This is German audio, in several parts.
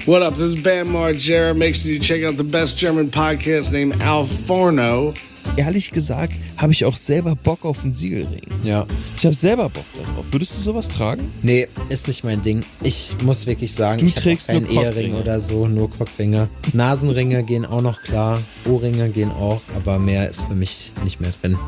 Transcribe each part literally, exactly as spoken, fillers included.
What up? This is Bam Margera. Make sure you check out the best German podcast named Al Forno. Ehrlich gesagt habe ich auch selber Bock auf einen Siegelring. Ja. Ich habe selber Bock darauf. Würdest du sowas tragen? Nee, ist nicht mein Ding. Ich muss wirklich sagen, Du ich habe trägst keinen nur Ehering Cockringe. oder so, nur Cockringe. Nasenringe gehen auch noch klar, Ohrringe gehen auch, aber mehr ist für mich nicht mehr drin.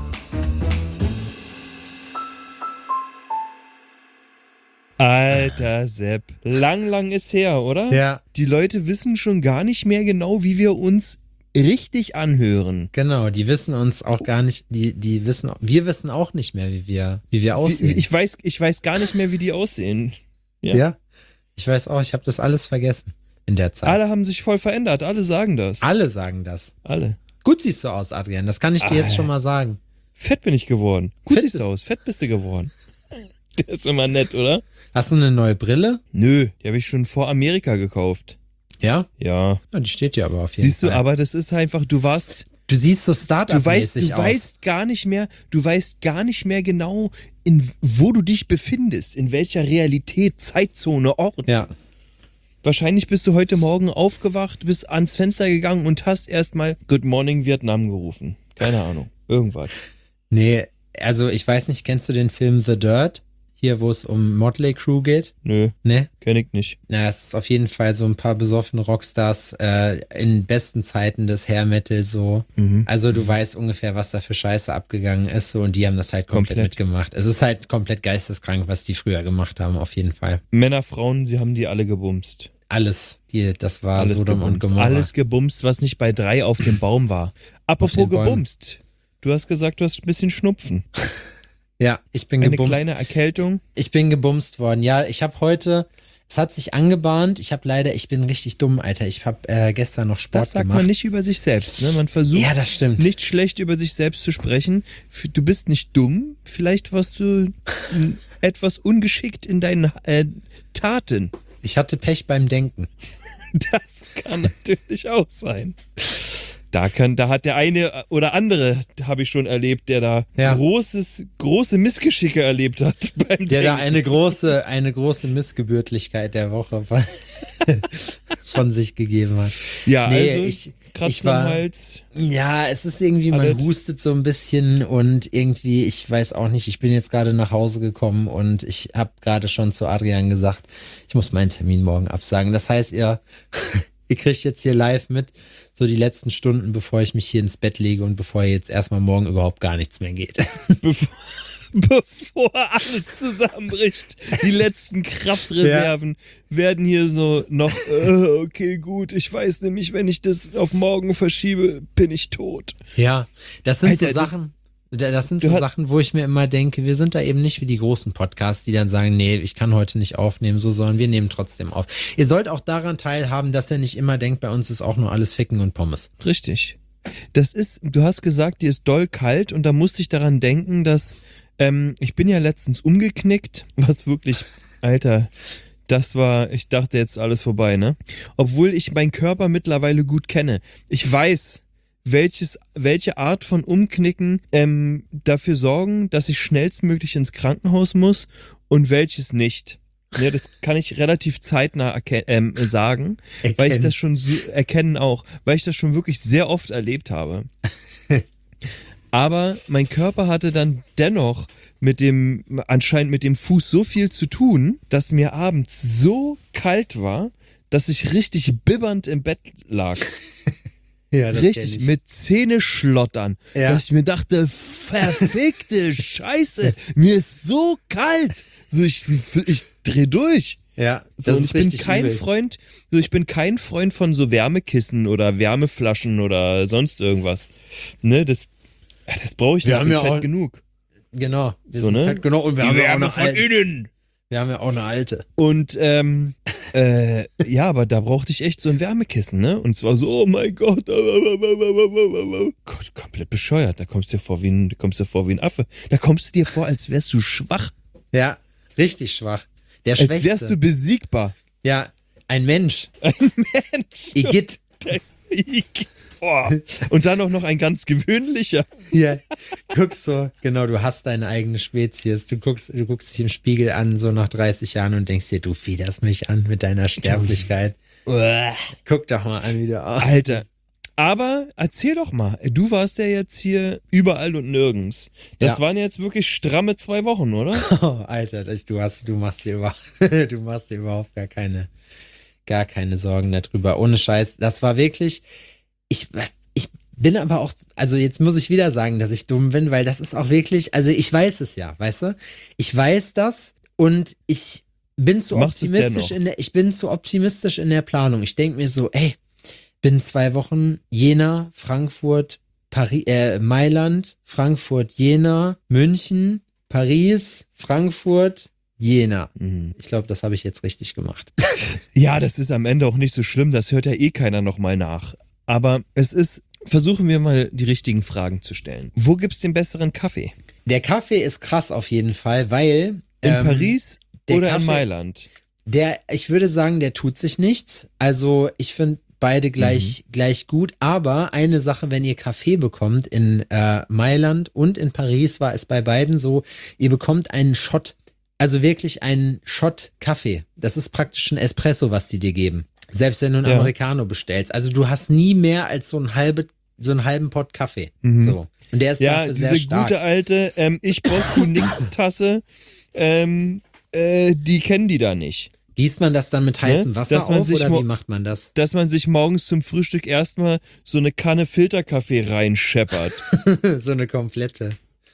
Alter Sepp, lang, lang ist her, oder? Ja. Die Leute wissen schon gar nicht mehr genau, wie wir uns richtig anhören. Genau, die wissen uns auch gar nicht, die, die wissen, wir wissen auch nicht mehr, wie wir, wie wir aussehen. Ich weiß, ich weiß gar nicht mehr, wie die aussehen. Ja. ja. Ich weiß auch, ich habe das alles vergessen in der Zeit. Alle haben sich voll verändert, alle sagen das. Alle sagen das. Alle. Gut siehst du aus, Adrian, das kann ich dir jetzt Ah. schon mal sagen. Fett bin ich geworden. Gut Fett siehst du bist- aus, fett bist du geworden. Der ist immer nett, oder? Hast du eine neue Brille? Nö, die habe ich schon vor Amerika gekauft. Ja? Ja. Ja, die steht ja aber auf jeden Siehst du, Fall. aber das ist einfach, du warst, Du siehst so du weißt, Start-up-mäßig du aus. weißt gar nicht mehr, du weißt gar nicht mehr genau, in wo du dich befindest, in welcher Realität, Zeitzone, Ort. Ja. Wahrscheinlich bist du heute Morgen aufgewacht, bist ans Fenster gegangen und hast erstmal Good Morning Vietnam gerufen. Keine Ahnung. Irgendwas. Nee, also ich weiß nicht, kennst du den Film The Dirt? Hier, wo es um Motley Crue geht? Nö, Ne? kenn ich nicht. Na, es ist auf jeden Fall so ein paar besoffene Rockstars äh, in besten Zeiten des Hair Metal so. Mhm. Also du weißt ungefähr, was da für Scheiße abgegangen ist so und die haben das halt komplett, Komplett. mitgemacht. Es ist halt komplett geisteskrank, was die früher gemacht haben, auf jeden Fall. Männer, Frauen, sie haben die alle gebumst. Alles, die, das war Alles Sodom und gebumst. Gomorra. Alles gebumst, was nicht bei drei auf dem Baum war. Apropos den Bäumen. gebumst. Du hast gesagt, du hast ein bisschen Schnupfen. Ja, ich bin Eine gebumst. kleine Erkältung. Ich bin gebumst worden. Ja, ich habe heute, es hat sich angebahnt. Ich habe leider, ich bin richtig dumm, Alter. Ich habe äh, gestern noch Sport Das sagt gemacht. man nicht über sich selbst. Ne? Man versucht Ja, das stimmt. nicht schlecht über sich selbst zu sprechen. F- Du bist nicht dumm. Vielleicht warst du m, etwas ungeschickt in deinen äh, Taten. Ich hatte Pech beim Denken. Das kann natürlich auch sein. Da kann, da hat der eine oder andere, habe ich schon erlebt, der da Ja. großes, große Missgeschicke erlebt hat beim Der da Denken. eine große, eine große Missgebürtlichkeit der Woche von, von sich gegeben hat. Ja, Nee, also ich- Kratzen ich war- am Hals. Ja, es ist irgendwie, man Alles. hustet so ein bisschen und irgendwie, ich weiß auch nicht, ich bin jetzt gerade nach Hause gekommen und ich habe gerade schon zu Adrian gesagt, ich muss meinen Termin morgen absagen. Das heißt, ihr, ihr kriegt jetzt hier live mit, so die letzten Stunden, bevor ich mich hier ins Bett lege und bevor jetzt erstmal morgen überhaupt gar nichts mehr geht. Bevor, bevor alles zusammenbricht. Die letzten Kraftreserven werden hier so noch, äh, okay, gut, ich weiß nämlich, wenn ich das auf morgen verschiebe, bin ich tot. Ja, das sind Alter, so das- Sachen, da- das sind Du so hat- Sachen, wo ich mir immer denke, wir sind da eben nicht wie die großen Podcasts, die dann sagen, nee, ich kann heute nicht aufnehmen, so, sondern wir nehmen trotzdem auf. Ihr sollt auch daran teilhaben, dass ihr nicht immer denkt, bei uns ist auch nur alles Ficken und Pommes. Richtig. Das ist, du hast gesagt, dir ist doll kalt und da musste ich daran denken, dass ähm, ich bin ja letztens umgeknickt, was wirklich, Alter, das war, ich dachte jetzt alles vorbei, ne? Obwohl ich meinen Körper mittlerweile gut kenne. Ich weiß, welches, welche Art von Umknicken ähm, dafür sorgen, dass ich schnellstmöglich ins Krankenhaus muss und welches nicht. Ja, das kann ich relativ zeitnah erken- ähm, sagen, weil ich Erkennen. das schon so, erkennen auch, weil ich das schon wirklich sehr oft erlebt habe. Aber mein Körper hatte dann dennoch mit dem, anscheinend mit dem Fuß so viel zu tun, dass mir abends so kalt war, dass ich richtig bibbernd im Bett lag. Ja, Richtig, mit Zähne schlottern. Ja. Dass ich mir dachte, verfickte Scheiße, mir ist so kalt. So, ich, ich dreh durch. Ja, So, das und ist ich bin richtig kein übel. Freund, so ich bin kein Freund von so Wärmekissen oder Wärmeflaschen oder sonst irgendwas. Ne, das, ja, das brauche ich Wir nicht, haben bin ja fett auch- genug. Genau. Wir So, sind ne? fett, genau, und wir Die haben, ja auch Wärme eine von alte, innen. wir haben ja auch eine alte. Und ähm, äh, ja, aber da brauchte ich echt so ein Wärmekissen, ne? Und zwar so, oh mein Gott, Gott, komplett bescheuert. Da kommst du dir vor wie ein, da kommst du dir vor wie ein Affe. Da kommst du dir vor, als wärst du schwach, Ja, richtig schwach. Der als Schwächste. wärst du besiegbar. Ja, ein Mensch. Mensch. Igitt. Boah. Und dann auch noch ein ganz gewöhnlicher. Ja, guckst so, genau, du hast deine eigene Spezies. Du guckst, du guckst dich im Spiegel an, so nach dreißig Jahren und denkst dir, du fiederst mich an mit deiner Sterblichkeit. Uah. Guck doch mal an, wie du aussiehst. Alter. Aber erzähl doch mal, du warst ja jetzt hier überall und nirgends. Das Ja. waren jetzt wirklich stramme zwei Wochen, oder? Oh, Alter, das, du hast, du machst dir überhaupt, du machst dir überhaupt gar keine, gar keine Sorgen darüber. Ohne Scheiß. Das war wirklich, ich, ich bin aber auch, also jetzt muss ich wieder sagen, dass ich dumm bin, weil das ist auch wirklich, also ich weiß es ja, weißt du? Ich weiß das und ich bin zu Du machst es optimistisch dennoch. in der, ich bin zu optimistisch in der Planung. Ich denke mir so, ey, bin zwei Wochen Jena, Frankfurt, Paris, äh, Mailand, Frankfurt, Jena, München, Paris, Frankfurt, Jena. Mhm. Ich glaube, das habe ich jetzt richtig gemacht. Ja, das ist am Ende auch nicht so schlimm, das hört ja eh keiner nochmal nach. Aber es ist, versuchen wir mal die richtigen Fragen zu stellen. Wo gibt's den besseren Kaffee? Der Kaffee ist krass auf jeden Fall, weil In ähm, Paris der oder Kaffee- in Mailand? Der, ich würde sagen, der tut sich nichts. Also ich finde beide gleich, Mhm. gleich gut. Aber eine Sache, wenn ihr Kaffee bekommt in äh, Mailand und in Paris, war es bei beiden so, ihr bekommt einen Shot, also wirklich einen Shot Kaffee. Das ist praktisch ein Espresso, was die dir geben. Selbst wenn du einen Ja. Americano bestellst. Also du hast nie mehr als so ein halbe, so einen halben Pot Kaffee. Mhm. So. Und der ist Ja, dafür sehr diese stark. gute alte ähm, Ich boss du nix Tasse, ähm, äh, die kennen die da nicht. Gießt man das dann mit heißem Ne? Wasser Dass man auf sich oder mo- wie macht man das? Dass man sich morgens zum Frühstück erstmal so eine Kanne Filterkaffee reinscheppert. So eine komplette.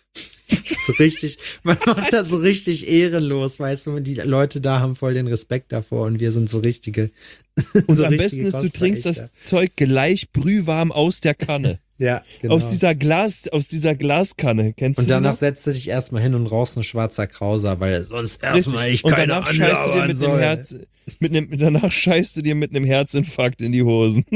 So richtig, man macht das so richtig ehrenlos, weißt du, und die Leute da haben voll den Respekt davor und wir sind so richtige. Und so am richtige besten ist, du trinkst das Costa-Echter. Zeug gleich brühwarm aus der Kanne. Ja, genau. Aus dieser Glas, aus dieser Glaskanne. Kennst Und du die danach noch? setzt du dich erstmal hin und rauchst ein schwarzer Krauser, weil sonst erstmal Richtig. ich Und keine danach scheißt du dir mit soll. einem Herz, mit einem, danach scheißt du dir mit einem Herzinfarkt in die Hosen.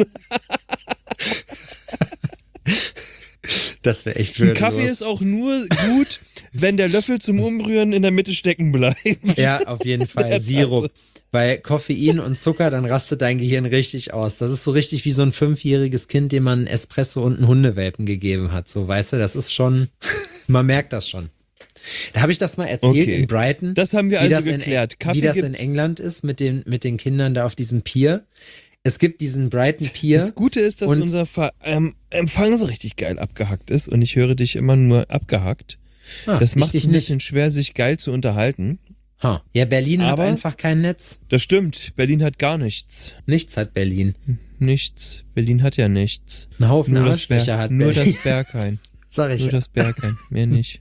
Das wäre echt Ein würdelos. Kaffee ist auch nur gut, wenn der Löffel zum Umrühren in der Mitte stecken bleibt. Ja, auf jeden Fall. Der Sirup. Tasse. Bei Koffein und Zucker, dann rastet dein Gehirn richtig aus. Das ist so richtig wie so ein fünfjähriges Kind, dem man einen Espresso und einen Hundewelpen gegeben hat. So, weißt du, das ist schon, man merkt das schon. Da habe ich das mal erzählt Okay. in Brighton. Das haben wir wie also das in- geklärt. Kaffee wie das in gibt's. England ist mit den, mit den Kindern da auf diesem Pier. Es gibt diesen Brighton Pier. Das Gute ist, dass Und- unser Ver ähm, Empfang so richtig geil abgehackt ist und ich höre dich immer nur abgehackt. Ah, Das ich macht es dich ein nicht. bisschen schwer, sich geil zu unterhalten. Ha. Ja, Berlin Aber- hat einfach kein Netz. Das stimmt. Berlin hat gar nichts. Nichts hat Berlin. Nichts. Berlin hat ja nichts. Ein Haufen Nur das, Ber Arschlöcher hat nur Berlin. das Berghain. Sag ich Nur ja. das Berghain. Mehr nicht.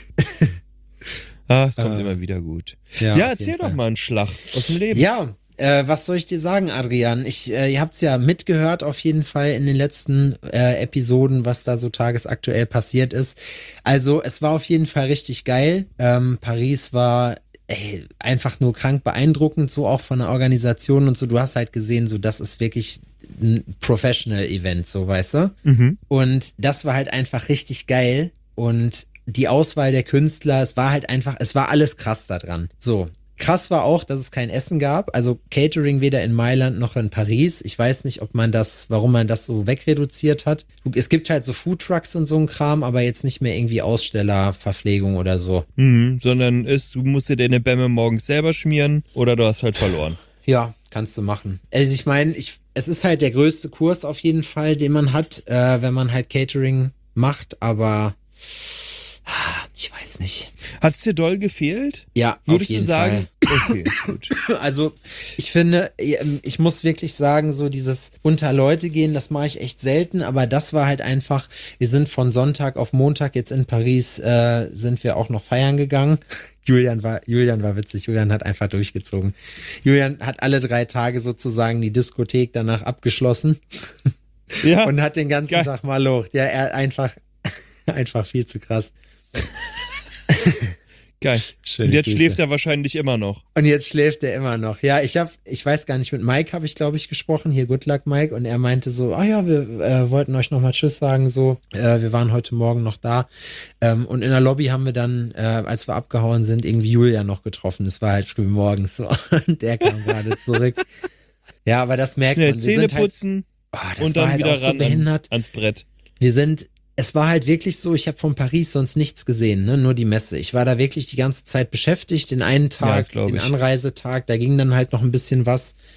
Ah, es kommt Ah. immer wieder gut. Ja, Ja, auf erzähl jeden doch Fall. mal einen Schlag aus dem Leben. Ja, äh, was soll ich dir sagen, Adrian? Ich, äh, ihr habt's ja mitgehört auf jeden Fall in den letzten äh, Episoden, was da so tagesaktuell passiert ist. Also es war auf jeden Fall richtig geil. Ähm, Paris war ey, einfach nur krank beeindruckend, so auch von der Organisation und so. Du hast halt gesehen, so das ist wirklich ein Professional-Event, so weißt du. Mhm. Und das war halt einfach richtig geil. Und die Auswahl der Künstler, es war halt einfach, es war alles krass da dran. So. Krass war auch, dass es kein Essen gab. Also Catering weder in Mailand noch in Paris. Ich weiß nicht, ob man das, warum man das so wegreduziert hat. Es gibt halt so Foodtrucks und so ein Kram, aber jetzt nicht mehr irgendwie Ausstellerverpflegung oder so. Mhm, sondern ist, du musst dir deine Bämme morgens selber schmieren oder du hast halt verloren. Ja, kannst du machen. Also ich meine, ich, es ist halt der größte Kurs auf jeden Fall, den man hat, äh, wenn man halt Catering macht, aber ah, ich weiß nicht. Hat's dir doll gefehlt? Ja, Würdest auf jeden du sagen? Fall. Okay, gut. Also ich finde, ich muss wirklich sagen, so dieses unter Leute gehen, das mache ich echt selten, aber das war halt einfach, wir sind von Sonntag auf Montag jetzt in Paris, äh, sind wir auch noch feiern gegangen. Julian war, Julian war witzig, Julian hat einfach durchgezogen. Julian hat alle drei Tage sozusagen die Diskothek danach abgeschlossen Ja, und hat den ganzen geil. Tag mal locht. Ja, er einfach, einfach viel zu krass. geil. Schöne Und jetzt Grüße. schläft er wahrscheinlich immer noch. Und jetzt schläft er immer noch. Ja, ich habe, ich weiß gar nicht, mit Mike habe ich, glaube ich, gesprochen. Hier, Good Luck Mike. Und er meinte so, ah ja, wir äh, wollten euch nochmal Tschüss sagen. So, äh, wir waren heute Morgen noch da. Ähm, und in der Lobby haben wir dann, äh, als wir abgehauen sind, irgendwie Julian noch getroffen. Das war halt früh morgens so. Und der kam gerade zurück. Ja, aber das merkt Schnell man. Wir Zähne sind halt, putzen oh, das und war dann halt wieder auch so ran an, behindert. ans Brett. Wir sind, es war halt wirklich so, ich habe von Paris sonst nichts gesehen, ne? Nur die Messe. Ich war da wirklich die ganze Zeit beschäftigt. Den einen Ja, Tag, das glaub den ich. Anreisetag, da ging dann halt noch ein bisschen was.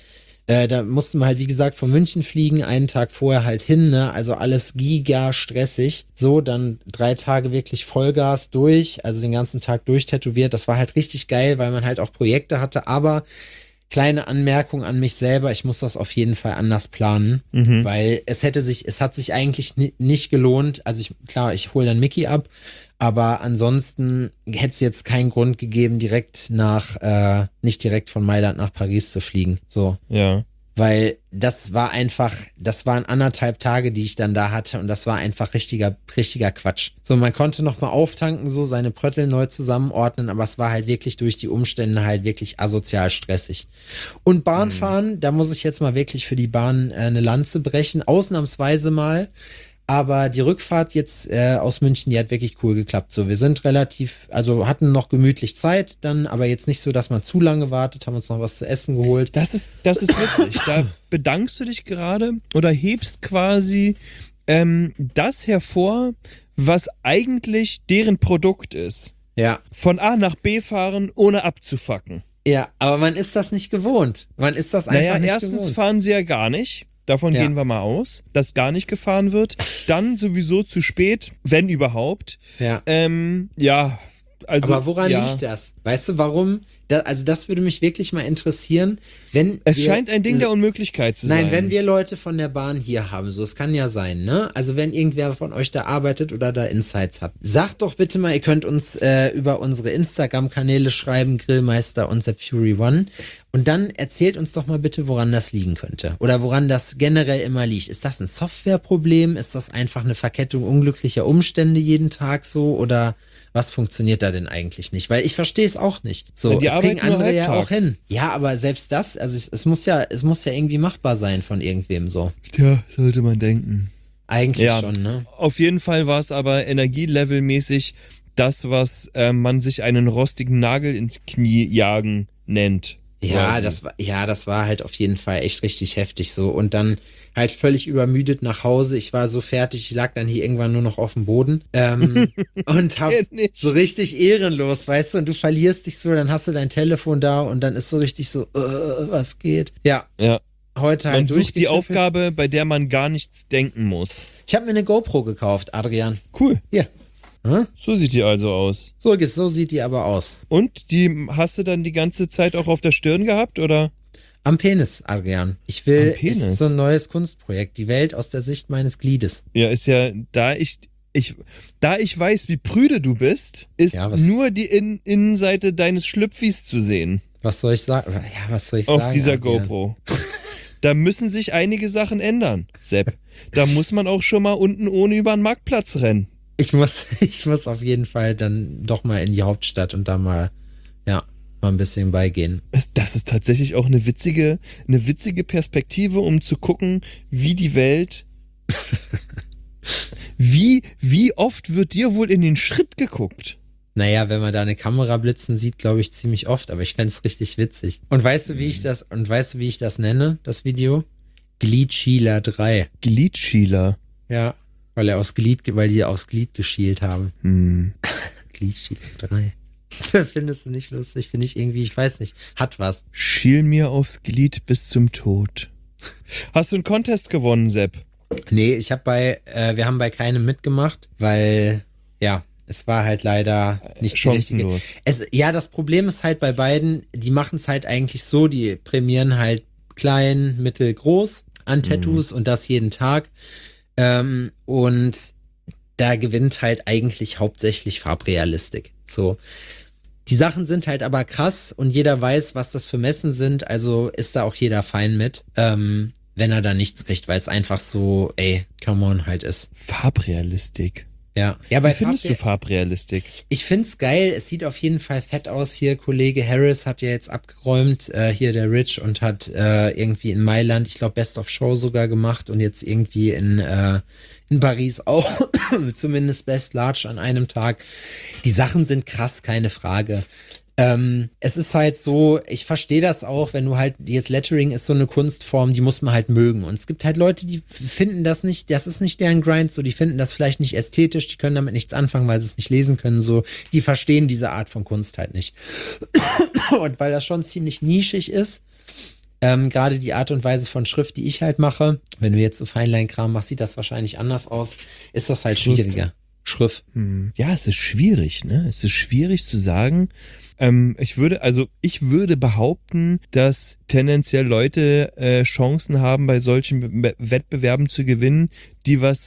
Äh, da mussten wir halt, wie gesagt, von München fliegen, einen Tag vorher halt hin, ne? Also alles giga stressig. So, dann drei Tage wirklich Vollgas durch, also den ganzen Tag durchtätowiert. Das war halt richtig geil, weil man halt auch Projekte hatte, aber kleine Anmerkung an mich selber, ich muss das auf jeden Fall anders planen, Mhm. weil es hätte sich, es hat sich eigentlich ni- nicht gelohnt. Also ich, klar, ich hole dann Mickey ab, aber ansonsten hätte es jetzt keinen Grund gegeben, direkt nach, äh, nicht direkt von Mailand nach Paris zu fliegen. So. Ja. Weil das war einfach, das waren anderthalb Tage, die ich dann da hatte und das war einfach richtiger, richtiger Quatsch. So, man konnte nochmal auftanken, so seine Pröttel neu zusammenordnen, aber es war halt wirklich durch die Umstände halt wirklich asozial stressig. Und Bahnfahren, da muss ich jetzt mal wirklich für die Bahn äh, eine Lanze brechen, ausnahmsweise mal. Aber die Rückfahrt jetzt äh, aus München, die hat wirklich cool geklappt. So, wir sind relativ, also hatten noch gemütlich Zeit dann, aber jetzt nicht so, dass man zu lange wartet, haben uns noch was zu essen geholt. Das ist, das ist witzig. Da bedankst du dich gerade oder hebst quasi ähm, das hervor, was eigentlich deren Produkt ist. Ja. Von A nach B fahren, ohne abzufacken. Ja, aber man ist das nicht gewohnt. Man ist das einfach Naja, nicht erstens gewohnt. fahren sie ja gar nicht. Davon Ja. gehen wir mal aus, dass gar nicht gefahren wird. Dann sowieso zu spät, wenn überhaupt. Ja. Ähm, ja, also. Aber woran ja. liegt das? Weißt du, warum? Da, also das würde mich wirklich mal interessieren, wenn Es wir, scheint ein Ding der Unmöglichkeit zu sein. Nein, wenn wir Leute von der Bahn hier haben, so, es kann ja sein, ne? Also wenn irgendwer von euch da arbeitet oder da Insights hat, sagt doch bitte mal, ihr könnt uns äh, über unsere Instagram-Kanäle schreiben, Grillmeister und Sepp Fury One. Und dann erzählt uns doch mal bitte, woran das liegen könnte. Oder woran das generell immer liegt. Ist das ein Softwareproblem? Ist das einfach eine Verkettung unglücklicher Umstände jeden Tag so? Oder was funktioniert da denn eigentlich nicht? Weil ich verstehe es auch nicht. So, Ja, die das kriegen arbeiten nur andere ja auch halbtags. hin. Ja, aber selbst das, also es, es muss ja, es muss ja irgendwie machbar sein von irgendwem so. Tja, sollte man denken. Eigentlich Ja. schon, ne? Auf jeden Fall war es aber energielevelmäßig das, was äh, man sich einen rostigen Nagel ins Knie jagen nennt. Ja, Quasi. das war, ja, das war halt auf jeden Fall echt richtig heftig so. Und dann halt völlig übermüdet nach Hause. Ich war so fertig, ich lag dann hier irgendwann nur noch auf dem Boden. Ähm, und hab Kenn ich. so richtig ehrenlos, weißt du, und du verlierst dich so, dann hast du dein Telefon da und dann ist so richtig so, äh, was geht? Ja, Ja. heute halt Man sucht die durchgekniffelt. Aufgabe, bei der man gar nichts denken muss. Ich habe mir eine GoPro gekauft, Adrian. Cool. Hier. Hm? So sieht die also aus. So, so sieht die aber aus. Und die hast du dann die ganze Zeit auch auf der Stirn gehabt, oder? Am Penis, Adrian. Ich will, Am Penis? ist so ein neues Kunstprojekt. Die Welt aus der Sicht meines Gliedes. Ja, ist ja, da ich, ich, da ich weiß, wie prüde du bist, ist Ja, was- nur die In Innenseite deines Schlüpfis zu sehen Was soll ich sagen? Ja, was soll ich auf sagen? dieser Adrian? GoPro. Da müssen sich einige Sachen ändern, Sepp. Da muss man auch schon mal unten ohne über den Marktplatz rennen. Ich muss, ich muss auf jeden Fall dann doch mal in die Hauptstadt und da mal, ja, mal ein bisschen beigehen. Es- Das ist tatsächlich auch eine witzige, eine witzige Perspektive, um zu gucken, wie die Welt, wie, wie oft wird dir wohl in den Schritt geguckt? Naja, wenn man da eine Kamera blitzen sieht, glaube ich, ziemlich oft, aber ich fänd's richtig witzig. Und weißt du, wie ich das, und weißt du, wie ich das nenne, das Video? Gliedschieler drei. Gliedschieler. Ja. Weil er aus Glied, weil die aufs Glied geschielt haben. Hm. Gliedschieler drei. Findest du nicht lustig? Finde ich irgendwie, ich weiß nicht. Hat was. Schiel mir aufs Glied bis zum Tod. Hast du einen Contest gewonnen, Sepp? Nee, ich habe bei, äh, wir haben bei keinem mitgemacht, weil, ja, es war halt leider nicht die richtige. Chancenlos. Es, ja, das Problem ist halt bei beiden, die machen es halt eigentlich so, die prämieren halt klein, mittel, groß an Tattoos und das jeden Tag. Ähm, und da gewinnt halt eigentlich hauptsächlich Farbrealistik. So. Die Sachen sind halt aber krass und jeder weiß, was das für Messen sind, also ist da auch jeder fein mit, ähm, wenn er da nichts kriegt, weil es einfach so, ey, come on halt ist. Farbrealistik. Ja. Ja, Wie bei findest Farbre- du Farbrealistik? Ich find's geil, es sieht auf jeden Fall fett aus hier. Kollege Harris hat ja jetzt abgeräumt, äh, hier der Rich, und hat äh, irgendwie in Mailand, ich glaube Best of Show sogar gemacht und jetzt irgendwie in, äh, in Paris auch, zumindest Best Large an einem Tag. Die Sachen sind krass, keine Frage. Ähm, es ist halt so, ich verstehe das auch, wenn du halt, jetzt Lettering ist so eine Kunstform, die muss man halt mögen. Und es gibt halt Leute, die finden das nicht, das ist nicht deren Grind, so, die finden das vielleicht nicht ästhetisch, die können damit nichts anfangen, weil sie es nicht lesen können, so, die verstehen diese Art von Kunst halt nicht. Und weil das schon ziemlich nischig ist, Ähm, gerade die Art und Weise von Schrift, die ich halt mache, wenn du jetzt so Feinleinkram machst, sieht das wahrscheinlich anders aus, ist das halt Schrift. schwieriger. Schrift. Hm. Ja, es ist schwierig, ne? Es ist schwierig zu sagen. Ähm, ich würde, also ich würde behaupten, dass tendenziell Leute äh, Chancen haben, bei solchen Be- Wettbewerben zu gewinnen, die was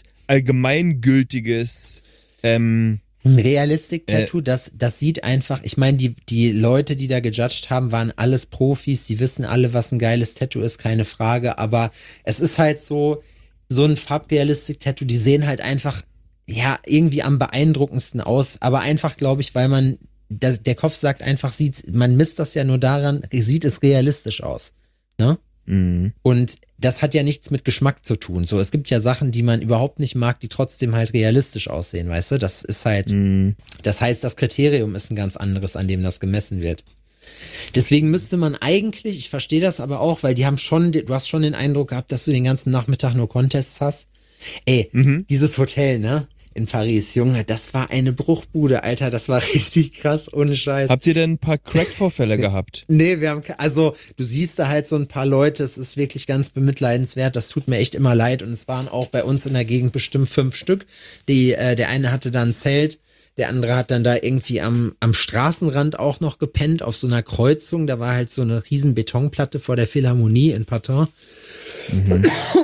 Allgemeingültiges ähm, Ein Realistic-Tattoo, das, das sieht einfach, ich meine, die, die Leute, die da gejudged haben, waren alles Profis, die wissen alle, was ein geiles Tattoo ist, keine Frage, aber es ist halt so, so ein Farbrealistic-Tattoo, die sehen halt einfach, ja, irgendwie am beeindruckendsten aus, aber einfach, glaube ich, weil man, das, der Kopf sagt einfach, sieht, man misst das ja nur daran, sieht es realistisch aus, ne? Mhm. Und das hat ja nichts mit Geschmack zu tun. So, es gibt ja Sachen, die man überhaupt nicht mag, die trotzdem halt realistisch aussehen, weißt du? Das ist halt, Mhm. das heißt, das Kriterium ist ein ganz anderes, an dem das gemessen wird. Deswegen müsste man eigentlich, ich verstehe das aber auch, weil die haben schon, du hast schon den Eindruck gehabt, dass du den ganzen Nachmittag nur Contests hast. Ey, Mhm. dieses Hotel, ne? In Paris, Junge, das war eine Bruchbude, Alter, das war richtig krass, ohne Scheiß. Habt ihr denn ein paar Crack-Vorfälle gehabt? Nee, wir haben, ke- also du siehst da halt so ein paar Leute, es ist wirklich ganz bemitleidenswert, das tut mir echt immer leid und es waren auch bei uns in der Gegend bestimmt fünf Stück. Die, äh, der eine hatte da ein Zelt, der andere hat dann da irgendwie am, am Straßenrand auch noch gepennt, auf so einer Kreuzung, da war halt so eine riesen Betonplatte vor der Philharmonie in Patin. Mhm.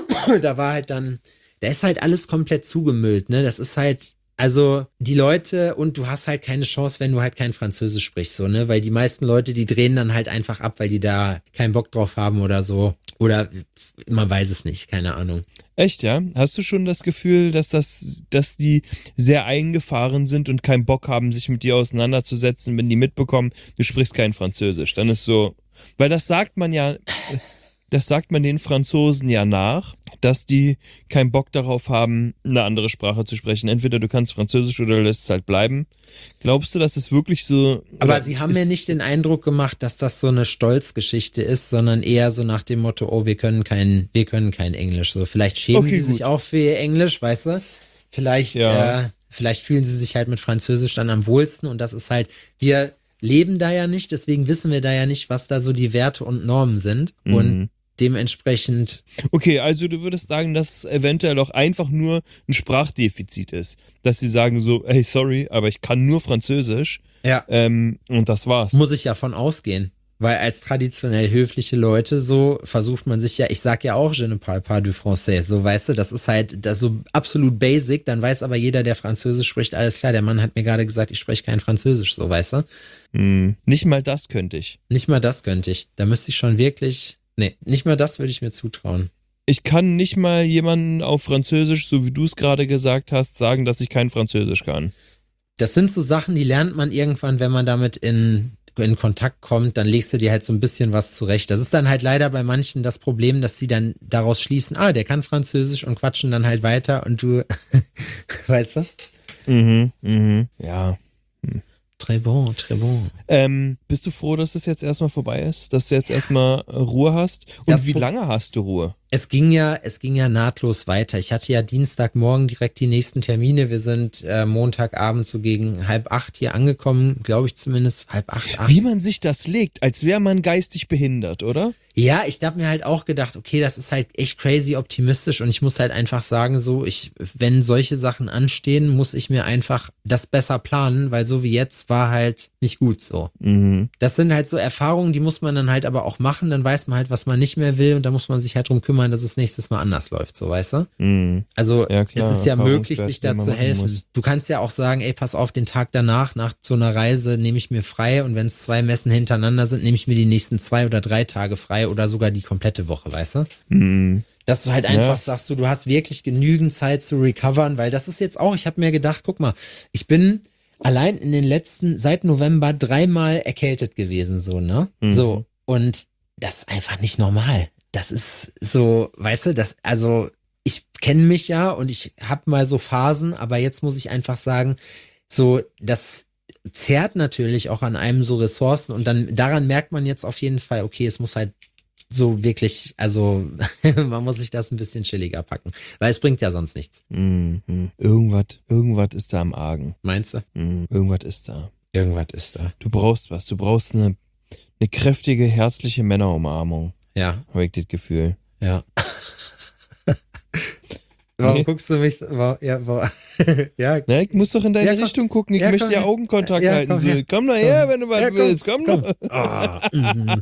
Da war halt dann, da ist halt alles komplett zugemüllt, ne, das ist halt, also die Leute und du hast halt keine Chance, wenn du halt kein Französisch sprichst, so, ne, weil die meisten Leute, die drehen dann halt einfach ab, weil die da keinen Bock drauf haben oder so, oder man weiß es nicht, keine Ahnung. Echt, ja? Hast du schon das Gefühl, dass das, dass die sehr eingefahren sind und keinen Bock haben, sich mit dir auseinanderzusetzen, wenn die mitbekommen, du sprichst kein Französisch? Dann ist so, weil das sagt man ja, das sagt man den Franzosen ja nach, dass die keinen Bock darauf haben, eine andere Sprache zu sprechen. Entweder du kannst Französisch oder du lässt es halt bleiben. Glaubst du, dass es wirklich so... Aber oder sie haben ist- mir nicht den Eindruck gemacht, dass das so eine Stolzgeschichte ist, sondern eher so nach dem Motto, oh, wir können kein, wir können kein Englisch. So, vielleicht schämen Okay, sie gut. sich auch für ihr Englisch, weißt du? Vielleicht, Ja. äh, vielleicht fühlen sie sich halt mit Französisch dann am wohlsten und das ist halt, wir leben da ja nicht, deswegen wissen wir da ja nicht, was da so die Werte und Normen sind Mhm. und dementsprechend, Okay, also du würdest sagen, dass eventuell auch einfach nur ein Sprachdefizit ist. Dass sie sagen so, hey, sorry, aber ich kann nur Französisch ja, ähm, und das war's. muss ich ja von ausgehen. Weil als traditionell höfliche Leute so versucht man sich ja, ich sag ja auch, je ne parle pas du français, so weißt du, das ist halt das so absolut basic, dann weiß aber jeder, der Französisch spricht, alles klar, der Mann hat mir gerade gesagt, ich spreche kein Französisch, so weißt du. Hm, nicht mal das könnte ich. Nicht mal das könnte ich, da müsste ich schon wirklich, nee, nicht mal das würde ich mir zutrauen. Ich kann nicht mal jemanden auf Französisch, so wie du es gerade gesagt hast, sagen, dass ich kein Französisch kann. Das sind so Sachen, die lernt man irgendwann, wenn man damit in in Kontakt kommt, dann legst du dir halt so ein bisschen was zurecht. Das ist dann halt leider bei manchen das Problem, dass sie dann daraus schließen, ah, der kann Französisch und quatschen dann halt weiter und du, weißt du? Mhm, mhm, ja. Très bon, très bon. Ähm, bist du froh, dass es jetzt erstmal vorbei ist? Dass du jetzt erstmal äh, Ruhe hast? Und Das wie Pro- lange hast du Ruhe? Es ging ja, es ging ja nahtlos weiter. Ich hatte ja Dienstagmorgen direkt die nächsten Termine. Wir sind äh, Montagabend so gegen halb acht hier angekommen, glaube ich zumindest halb acht. acht. Wie man sich das legt, als wäre man geistig behindert, oder? Ja, ich habe mir halt auch gedacht, okay, das ist halt echt crazy optimistisch und ich muss halt einfach sagen, so, ich, wenn solche Sachen anstehen, muss ich mir einfach das besser planen, weil so wie jetzt war halt nicht gut so. Mhm. Das sind halt so Erfahrungen, die muss man dann halt aber auch machen, dann weiß man halt, was man nicht mehr will und da muss man sich halt drum kümmern, dass es nächstes Mal anders läuft, so, weißt du? Mhm. Also Ja, klar, es ist ja möglich, Erfahrungswerte, sich da die man zu machen helfen. muss. Du kannst ja auch sagen, ey, pass auf, den Tag danach, nach so einer Reise nehme ich mir frei und wenn es zwei Messen hintereinander sind, nehme ich mir die nächsten zwei oder drei Tage frei oder sogar die komplette Woche, weißt du? Mhm. Dass du halt einfach Ja. sagst, du, du hast wirklich genügend Zeit zu recovern, weil das ist jetzt auch, ich habe mir gedacht, guck mal, ich bin allein in den letzten, seit November dreimal erkältet gewesen, so, ne? Mhm. So, und das ist einfach nicht normal. Das ist so, weißt du, das, also ich kenne mich ja und ich habe mal so Phasen, aber jetzt muss ich einfach sagen, so, das zerrt natürlich auch an einem so Ressourcen und dann daran merkt man jetzt auf jeden Fall, okay, es muss halt so wirklich, also man muss sich das ein bisschen chilliger packen, weil es bringt ja sonst nichts. Mhm. Irgendwas, irgendwas ist da am Argen. Meinst du? Mhm. Irgendwas ist da. Irgendwas ist da. Du brauchst was. Du brauchst eine, eine kräftige, herzliche Männerumarmung. Ja, habe ich das Gefühl. ja. Warum Nee. guckst du mich so? Warum, ja, warum, ja, Na, ich muss doch in deine Ja, komm. Richtung gucken. Ich Ja, möchte komm ja her. Augenkontakt Ja, halten. komm So. her. Komm doch Komm. her, wenn du was Ja, komm, willst. Komm, komm. doch. Ah, mm.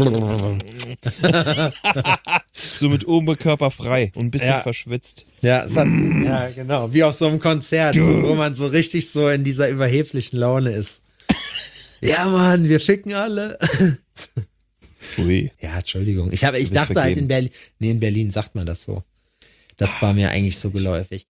So mit Oberkörper frei und ein bisschen Ja. verschwitzt. Ja, es hat, ja, genau. Wie auf so einem Konzert, so, wo man so richtig so in dieser überheblichen Laune ist. Ja, Mann, wir ficken alle. Ui. Ja, Entschuldigung. Ich, habe, ich bist dachte halt vergeben. in Berlin, nee, in Berlin sagt man das so. Das war mir eigentlich so geläufig.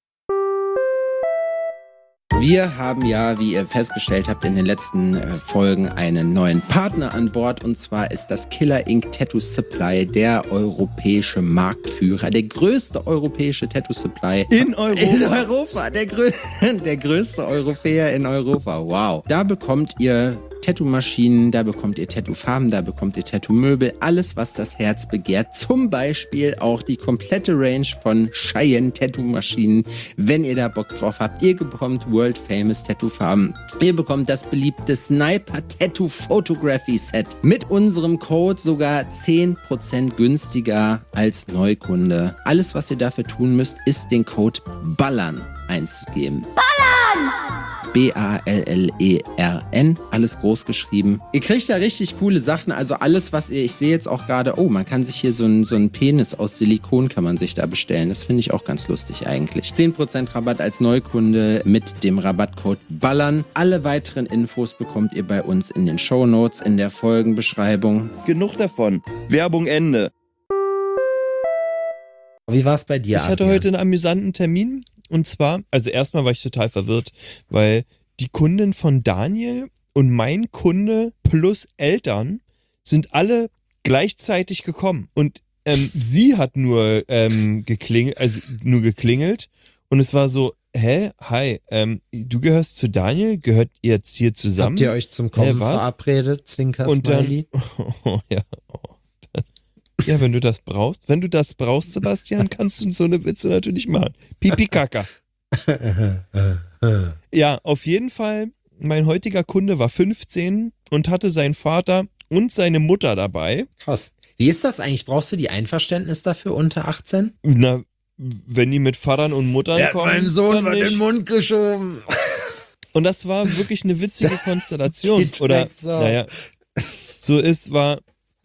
Wir haben ja, wie ihr festgestellt habt, in den letzten äh, Folgen einen neuen Partner an Bord. Und zwar ist das Killer Ink Tattoo Supply der europäische Marktführer, der größte europäische Tattoo Supply In Europa. In Europa, der, grö der größte Europäer in Europa. Wow. Da bekommt ihr Tattoo-Maschinen, da bekommt ihr Tattoo-Farben, da bekommt ihr Tattoo-Möbel, alles, was das Herz begehrt. Zum Beispiel auch die komplette Range von Cheyenne Tattoo-Maschinen, wenn ihr da Bock drauf habt. Ihr bekommt World Famous Tattoo-Farben. Ihr bekommt das beliebte Sniper Tattoo Photography Set. Mit unserem Code sogar zehn Prozent günstiger als Neukunde. Alles, was ihr dafür tun müsst, ist den Code BALLERN einzugeben. B A L L E R N, alles groß geschrieben. Ihr kriegt da richtig coole Sachen, also alles, was ihr, ich sehe jetzt auch gerade, oh, man kann sich hier so einen so einen Penis aus Silikon kann man sich da bestellen. Das finde ich auch ganz lustig eigentlich. zehn Prozent Rabatt als Neukunde mit dem Rabattcode BALLERN. Alle weiteren Infos bekommt ihr bei uns in den Shownotes, in der Folgenbeschreibung. Genug davon. Werbung Ende. Wie war es bei dir, Ich hatte Adrian? heute einen amüsanten Termin und zwar, also erstmal war ich total verwirrt, weil die Kundin von Daniel und mein Kunde plus Eltern sind alle gleichzeitig gekommen und ähm, sie hat nur ähm, geklingelt, also nur geklingelt und es war so, hä, hi, ähm, du gehörst zu Daniel, gehört ihr jetzt hier zusammen? Habt ihr euch zum Kommen Hä, was? verabredet, Zwinker Und dann, Smiley? oh, ja, oh. Ja, wenn du das brauchst, wenn du das brauchst, Sebastian, kannst du so eine Witze natürlich machen. Pipi Kaka. Ja, auf jeden Fall, mein heutiger Kunde war fünfzehn und hatte seinen Vater und seine Mutter dabei. Krass. Wie ist das eigentlich? Brauchst du die Einverständnis dafür unter achtzehn? Na, wenn die mit Vatern und Muttern kommen, dann nicht. Mund geschoben. Und das war wirklich eine witzige Konstellation. Die Oder, Drecksau. naja, so ist, war,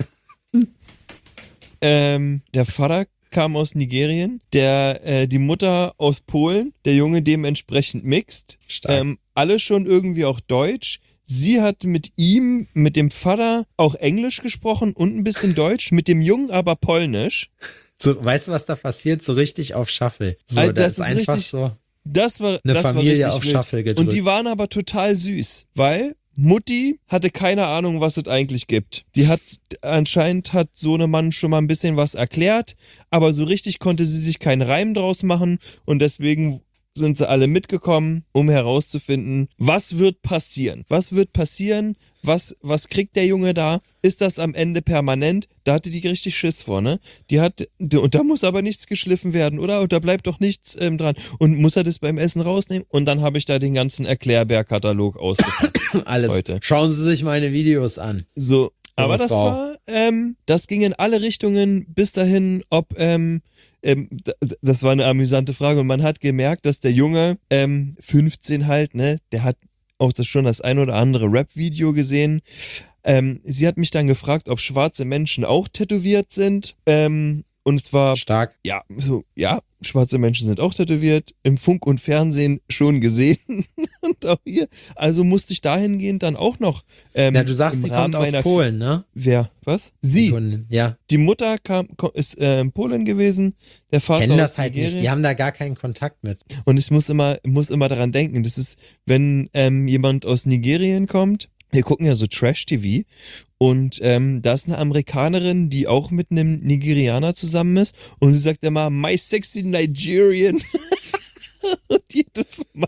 ähm, der Vater kam aus Nigerien, der, äh, die Mutter aus Polen, der Junge dementsprechend mixed, Stark. ähm, alle schon irgendwie auch Deutsch. Sie hat mit ihm, mit dem Vater auch Englisch gesprochen und ein bisschen Deutsch, mit dem Jungen aber Polnisch. So, weißt du, was da passiert? So richtig auf Shuffle. So, Alter, da das ist ist einfach richtig- so Das war, eine das war Familie richtig auf wild. Shuffle gedrückt. Und die waren aber total süß, weil Mutti hatte keine Ahnung, was es eigentlich gibt. Die hat, anscheinend hat Sohnemann schon mal ein bisschen was erklärt, aber so richtig konnte sie sich keinen Reim draus machen und deswegen sind sie alle mitgekommen, um herauszufinden, was wird passieren? Was wird passieren? Was, was kriegt der Junge da? Ist das am Ende permanent? Da hatte die richtig Schiss vor, ne? Die hat, und da muss aber nichts geschliffen werden, oder? Und da bleibt doch nichts ähm, dran. Und muss er das beim Essen rausnehmen? Und dann habe ich da den ganzen Erklärbär-Katalog ausgepackt. alles. heute. Schauen Sie sich meine Videos an. So, aber das Frau. war, ähm, das ging in alle Richtungen bis dahin, ob, ähm, ähm, d- das war eine amüsante Frage und man hat gemerkt, dass der Junge, ähm, fünfzehn halt, ne, der hat auch das schon das ein oder andere Rap-Video gesehen. Ähm, sie hat mich dann gefragt, ob schwarze Menschen auch tätowiert sind. Ähm, und es war, Stark. ja, so, ja, schwarze Menschen sind auch tätowiert, im Funk und Fernsehen schon gesehen und auch hier. Also musste ich dahingehend dann auch noch, ähm, Ja, du sagst, im sie Rahmen kommt aus meiner- Polen, ne? Wer? Was? Sie. Kundin. Ja. Die Mutter kam, ko- ist äh, in Polen gewesen, der Vater Kennen aus das halt Nigerien. nicht. Die haben da gar keinen Kontakt mit. Und ich muss immer, muss immer daran denken, das ist, wenn ähm, jemand aus Nigerien kommt, wir gucken ja so Trash-T V und ähm, da ist eine Amerikanerin, die auch mit einem Nigerianer zusammen ist und sie sagt immer, my sexy Nigerian. Und jedes Mal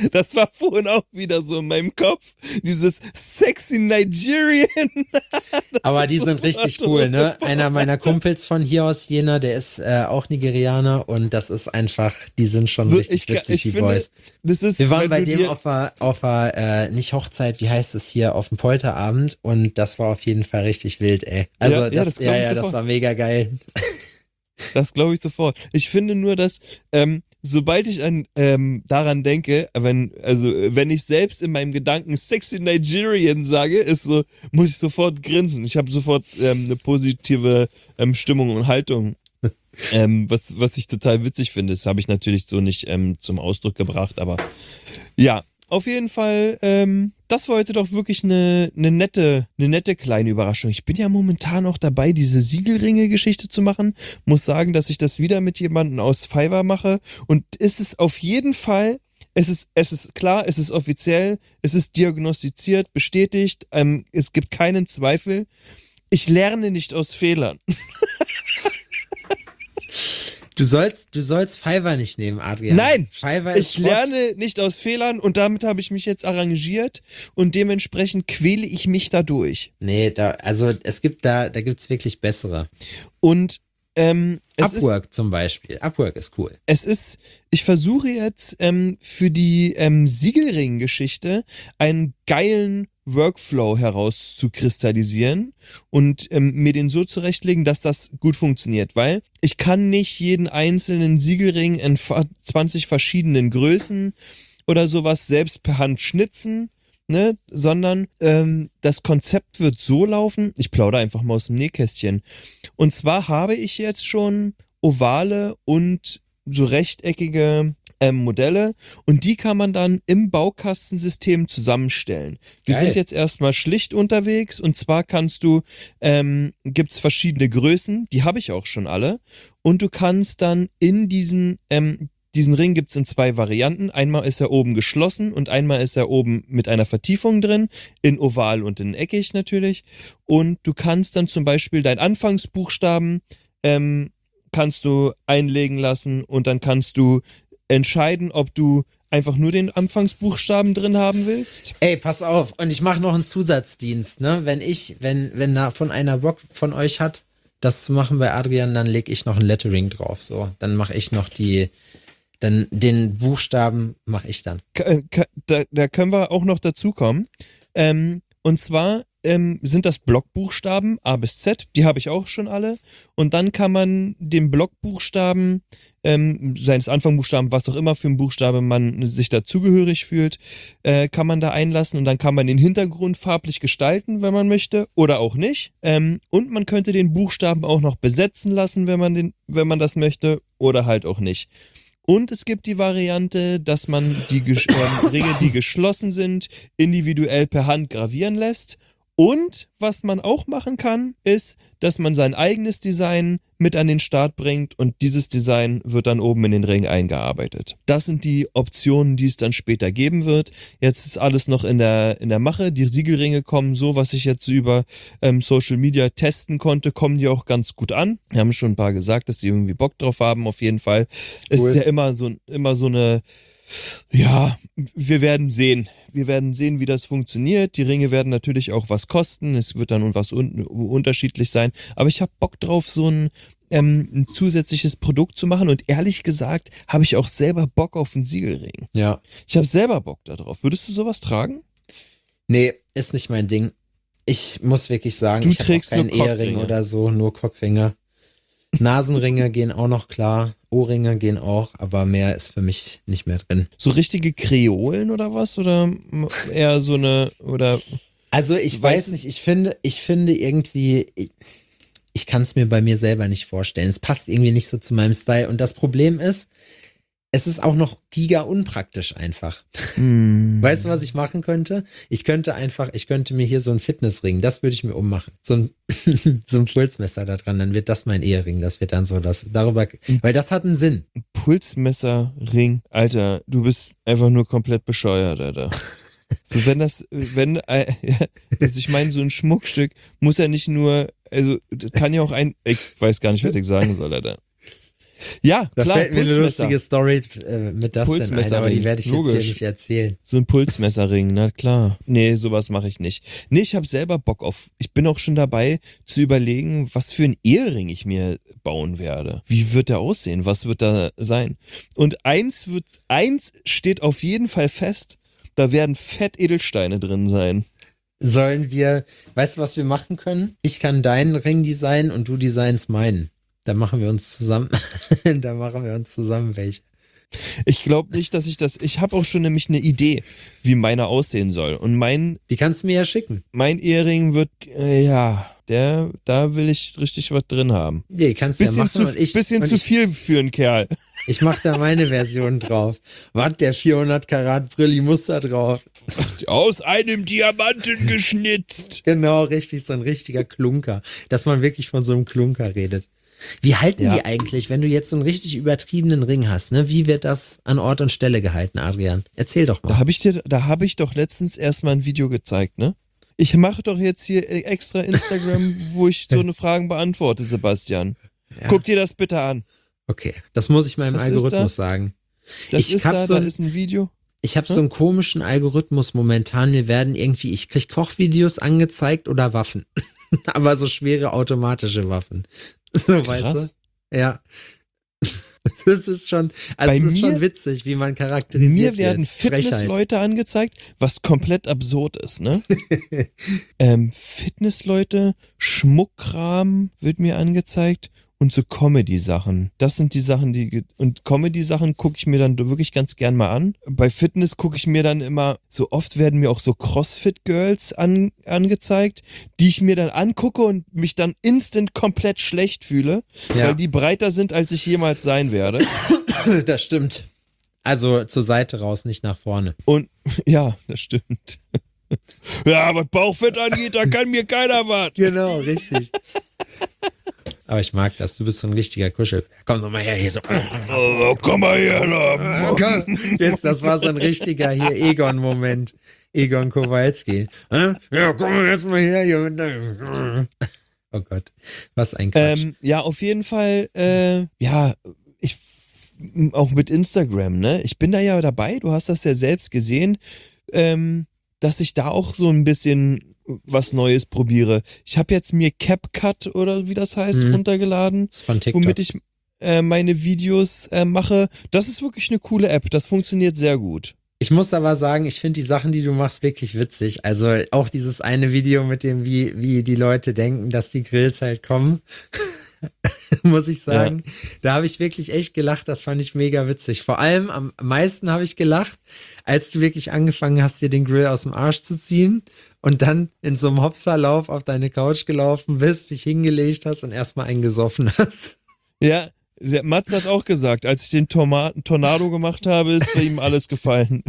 Das war vorhin auch wieder so in meinem Kopf. Dieses sexy Nigerian. Aber die sind richtig cool, ne? Einer meiner Kumpels von hier aus Jena, der ist äh, auch Nigerianer und das ist einfach, die sind schon So, richtig ich, witzig, ich die finde, Boys. das ist, Wir waren wenn bei du dem dir- auf der, auf der äh, nicht Hochzeit, wie heißt es hier, auf dem Polterabend und das war auf jeden Fall richtig wild, ey. Also Ja, ja, das, das glaub ja, ich ja, das sofort. war mega geil. Das glaube ich sofort. Ich finde nur, dass ähm, sobald ich an ähm, daran denke, wenn also wenn ich selbst in meinem Gedanken sexy Nigerian sage, ist so, muss ich sofort grinsen. Ich habe sofort ähm, eine positive ähm, Stimmung und Haltung. ähm, was was ich total witzig finde. Das habe ich natürlich so nicht ähm, zum Ausdruck gebracht, aber ja. Auf jeden Fall, ähm, das war heute doch wirklich eine, eine nette, eine nette kleine Überraschung. Ich bin ja momentan auch dabei, diese Siegelringe-Geschichte zu machen. Muss sagen, dass ich das wieder mit jemandem aus Fiverr mache. Und ist es auf jeden Fall, es ist, es ist klar, es ist offiziell, es ist diagnostiziert, bestätigt, ähm, es gibt keinen Zweifel. Ich lerne nicht aus Fehlern. Du sollst, du sollst Fiverr nicht nehmen, Adrian. Nein, Fiverr ist Ich Schrott. lerne nicht aus Fehlern und damit habe ich mich jetzt arrangiert und dementsprechend quäle ich mich da durch. Nee, da, also es gibt da, da gibt's wirklich bessere. Und ähm, es ist, Upwork zum Beispiel. Upwork ist cool. es ist, ich versuche jetzt ähm, für die ähm, Siegelring-Geschichte einen geilen Workflow herauszukristallisieren und ähm, mir den so zurechtlegen, dass das gut funktioniert, weil ich kann nicht jeden einzelnen Siegelring in fa- zwanzig verschiedenen Größen oder sowas selbst per Hand schnitzen, ne, sondern ähm, das Konzept wird so laufen, ich plaudere einfach mal aus dem Nähkästchen. Und zwar habe ich jetzt schon ovale und so rechteckige ähm, Modelle und die kann man dann im Baukastensystem zusammenstellen. Wir Geil. sind jetzt erstmal schlicht unterwegs und zwar kannst du, ähm, gibt's verschiedene Größen, die habe ich auch schon alle und du kannst dann in diesen, ähm, diesen Ring gibt's in zwei Varianten. Einmal ist er oben geschlossen und einmal ist er oben mit einer Vertiefung drin, in oval und in eckig natürlich. Und du kannst dann zum Beispiel deinen Anfangsbuchstaben ähm, kannst du einlegen lassen und dann kannst du entscheiden, ob du einfach nur den Anfangsbuchstaben drin haben willst. Ey, pass auf. Und ich mache noch einen Zusatzdienst, ne? Wenn ich, wenn, wenn da von einer Bock von euch hat, das zu machen bei Adrian, dann leg ich noch ein Lettering drauf, so. Dann mache ich noch die, dann den Buchstaben mache ich dann. K k da, da können wir auch noch dazu kommen. Ähm, und zwar ähm, sind das Blockbuchstaben A bis Z, die habe ich auch schon alle. Und dann kann man den Blockbuchstaben, ähm, seines Anfangsbuchstaben, was auch immer für ein Buchstabe man sich dazugehörig fühlt, äh, kann man da einlassen und dann kann man den Hintergrund farblich gestalten, wenn man möchte, oder auch nicht. Ähm, und man könnte den Buchstaben auch noch besetzen lassen, wenn man den, wenn man das möchte, oder halt auch nicht. Und es gibt die Variante, dass man die Gesch- ähm, Ringe, die geschlossen sind, individuell per Hand gravieren lässt. Und was man auch machen kann, ist, dass man sein eigenes Design mit an den Start bringt und dieses Design wird dann oben in den Ring eingearbeitet. Das sind die Optionen, die es dann später geben wird. Jetzt ist alles noch in der in der Mache. Die Siegelringe kommen so, was ich jetzt über ähm, Social Media testen konnte, kommen die auch ganz gut an. Wir haben schon ein paar gesagt, dass sie irgendwie Bock drauf haben. Auf jeden Fall. Es Cool. ist ja immer so immer so eine ja, wir werden sehen. Wir werden sehen, wie das funktioniert. Die Ringe werden natürlich auch was kosten. Es wird dann was un unterschiedlich sein. Aber ich habe Bock drauf, so ein, ähm, ein zusätzliches Produkt zu machen. Und ehrlich gesagt habe ich auch selber Bock auf einen Siegelring. Ja. Ich habe selber Bock darauf. Würdest du sowas tragen? Nee, ist nicht mein Ding. Ich muss wirklich sagen, Du ich habe auch trägst keinen nur Ehering Cockringe. oder so, nur Cockringe. Nasenringe gehen auch noch klar, Ohrringe gehen auch, aber mehr ist für mich nicht mehr drin. So richtige Kreolen oder was? Oder eher so eine, oder Also ich Ich weiß weiß- nicht, ich finde, ich finde irgendwie, ich, ich kann es mir bei mir selber nicht vorstellen. Es passt irgendwie nicht so zu meinem Style. Und das Problem ist, es ist auch noch giga unpraktisch einfach. hm. Weißt du, was ich machen könnte? Ich könnte einfach, ich könnte mir hier so ein Fitnessring, das würde ich mir ummachen. So ein, so ein Pulsmesser da dran, dann wird das mein Ehering. Das wird dann so das, darüber, weil das hat einen Sinn. Pulsmesserring. Alter, du bist einfach nur komplett bescheuert, Alter. So, wenn das, wenn, äh, ja, also ich meine, so ein Schmuckstück muss ja nicht nur, also, das kann ja auch ein, ich weiß gar nicht, was ich sagen soll, Alter. Ja, Da klar, fällt mir eine Pulsmesser. lustige Story äh, mit das denn ein, Pulsmesserring, aber die werde ich jetzt logisch. hier nicht erzählen. So ein Pulsmesserring, na klar. Nee, sowas mache ich nicht. Nee, ich habe selber Bock auf, ich bin auch schon dabei zu überlegen, was für ein Ehering ich mir bauen werde. Wie wird der aussehen? Was wird da sein? Und eins wird, eins steht auf jeden Fall fest, da werden fett Edelsteine drin sein. Sollen wir, weißt du, was wir machen können? Ich kann deinen Ring designen und du designst meinen. Da machen wir uns zusammen, da machen wir uns zusammen welche. Ich glaube nicht, dass ich das, ich habe auch schon nämlich eine Idee, wie meiner aussehen soll. Und mein, Die kannst du mir ja schicken. mein Ehering wird, äh, ja, der, da will ich richtig was drin haben. Nee, kannst du ja Bisschen, machen zu, und ich, bisschen und zu ich, viel für einen Kerl. ich mach da meine Version drauf. Was, der vierhundert Karat Brilli muss da drauf. Aus einem Diamanten geschnitzt. Genau, richtig, so ein richtiger Klunker. Dass man wirklich von so einem Klunker redet. Wie halten Ja. die eigentlich, wenn du jetzt so einen richtig übertriebenen Ring hast, ne? Wie wird das an Ort und Stelle gehalten, Adrian? Erzähl doch Da mal. habe ich dir, da habe ich doch letztens erstmal ein Video gezeigt, ne? Ich mache doch jetzt hier extra Instagram, wo ich so eine Fragen beantworte, Sebastian. Ja. Guck dir das bitte an. Okay, das muss ich meinem Was ist Algorithmus da? sagen. Das Ich ist hab da, so da ein- ist ein Video. Ich habe so einen komischen Algorithmus momentan. Mir werden irgendwie, ich krieg Kochvideos angezeigt oder Waffen. Aber so schwere automatische Waffen. So, weißt Krass. du? Ja. Das ist schon, also Bei es ist mir- schon witzig, wie man charakterisiert Mir werden wird. Frechheit. Fitnessleute angezeigt, was komplett absurd ist, ne? ähm, Fitnessleute, Schmuckkram wird mir angezeigt und so Comedy-Sachen. Das sind die Sachen, die, ge- und Comedy-Sachen gucke ich mir dann wirklich ganz gern mal an. Bei Fitness gucke ich mir dann immer, so oft werden mir auch so CrossFit-Girls an, angezeigt, die ich mir dann angucke und mich dann instant komplett schlecht fühle, Ja. weil die breiter sind, als ich jemals sein werde. Das stimmt. Also zur Seite raus, nicht nach vorne. Und ja, das stimmt. Ja, was Bauchfett angeht, da kann mir keiner was. Genau, richtig. Aber ich mag das. Du bist so ein richtiger Kuschel. Komm doch mal her hier so. Oh, komm mal her, da. Komm. Das, das war so ein richtiger hier Egon-Moment. Egon Kowalski. Hä? Ja, komm jetzt mal her hier. mit deinem- Oh Gott, was ein Quatsch. Ähm, ja, auf jeden Fall, äh, ja, ich, auch mit Instagram, ne? Ich bin da ja dabei, du hast das ja selbst gesehen, ähm, dass ich da auch so ein bisschen was Neues probiere. Ich habe jetzt mir CapCut oder wie das heißt, Mhm. runtergeladen, Das ist von TikTok. womit ich äh, meine Videos äh, mache. Das ist wirklich eine coole App, das funktioniert sehr gut. Ich muss aber sagen, ich finde die Sachen, die du machst, wirklich witzig. Also auch dieses eine Video mit dem, wie, wie die Leute denken, dass die Grills halt kommen. Muss ich sagen. Da habe ich wirklich echt gelacht. Das fand ich mega witzig. Vor allem am meisten habe ich gelacht, als du wirklich angefangen hast, dir den Grill aus dem Arsch zu ziehen und dann in so einem Hopserlauf auf deine Couch gelaufen bist, dich hingelegt hast und erstmal einen gesoffen hast. Ja, der Mats hat auch gesagt, als ich den Toma- Tornado gemacht habe, ist bei ihm alles gefallen.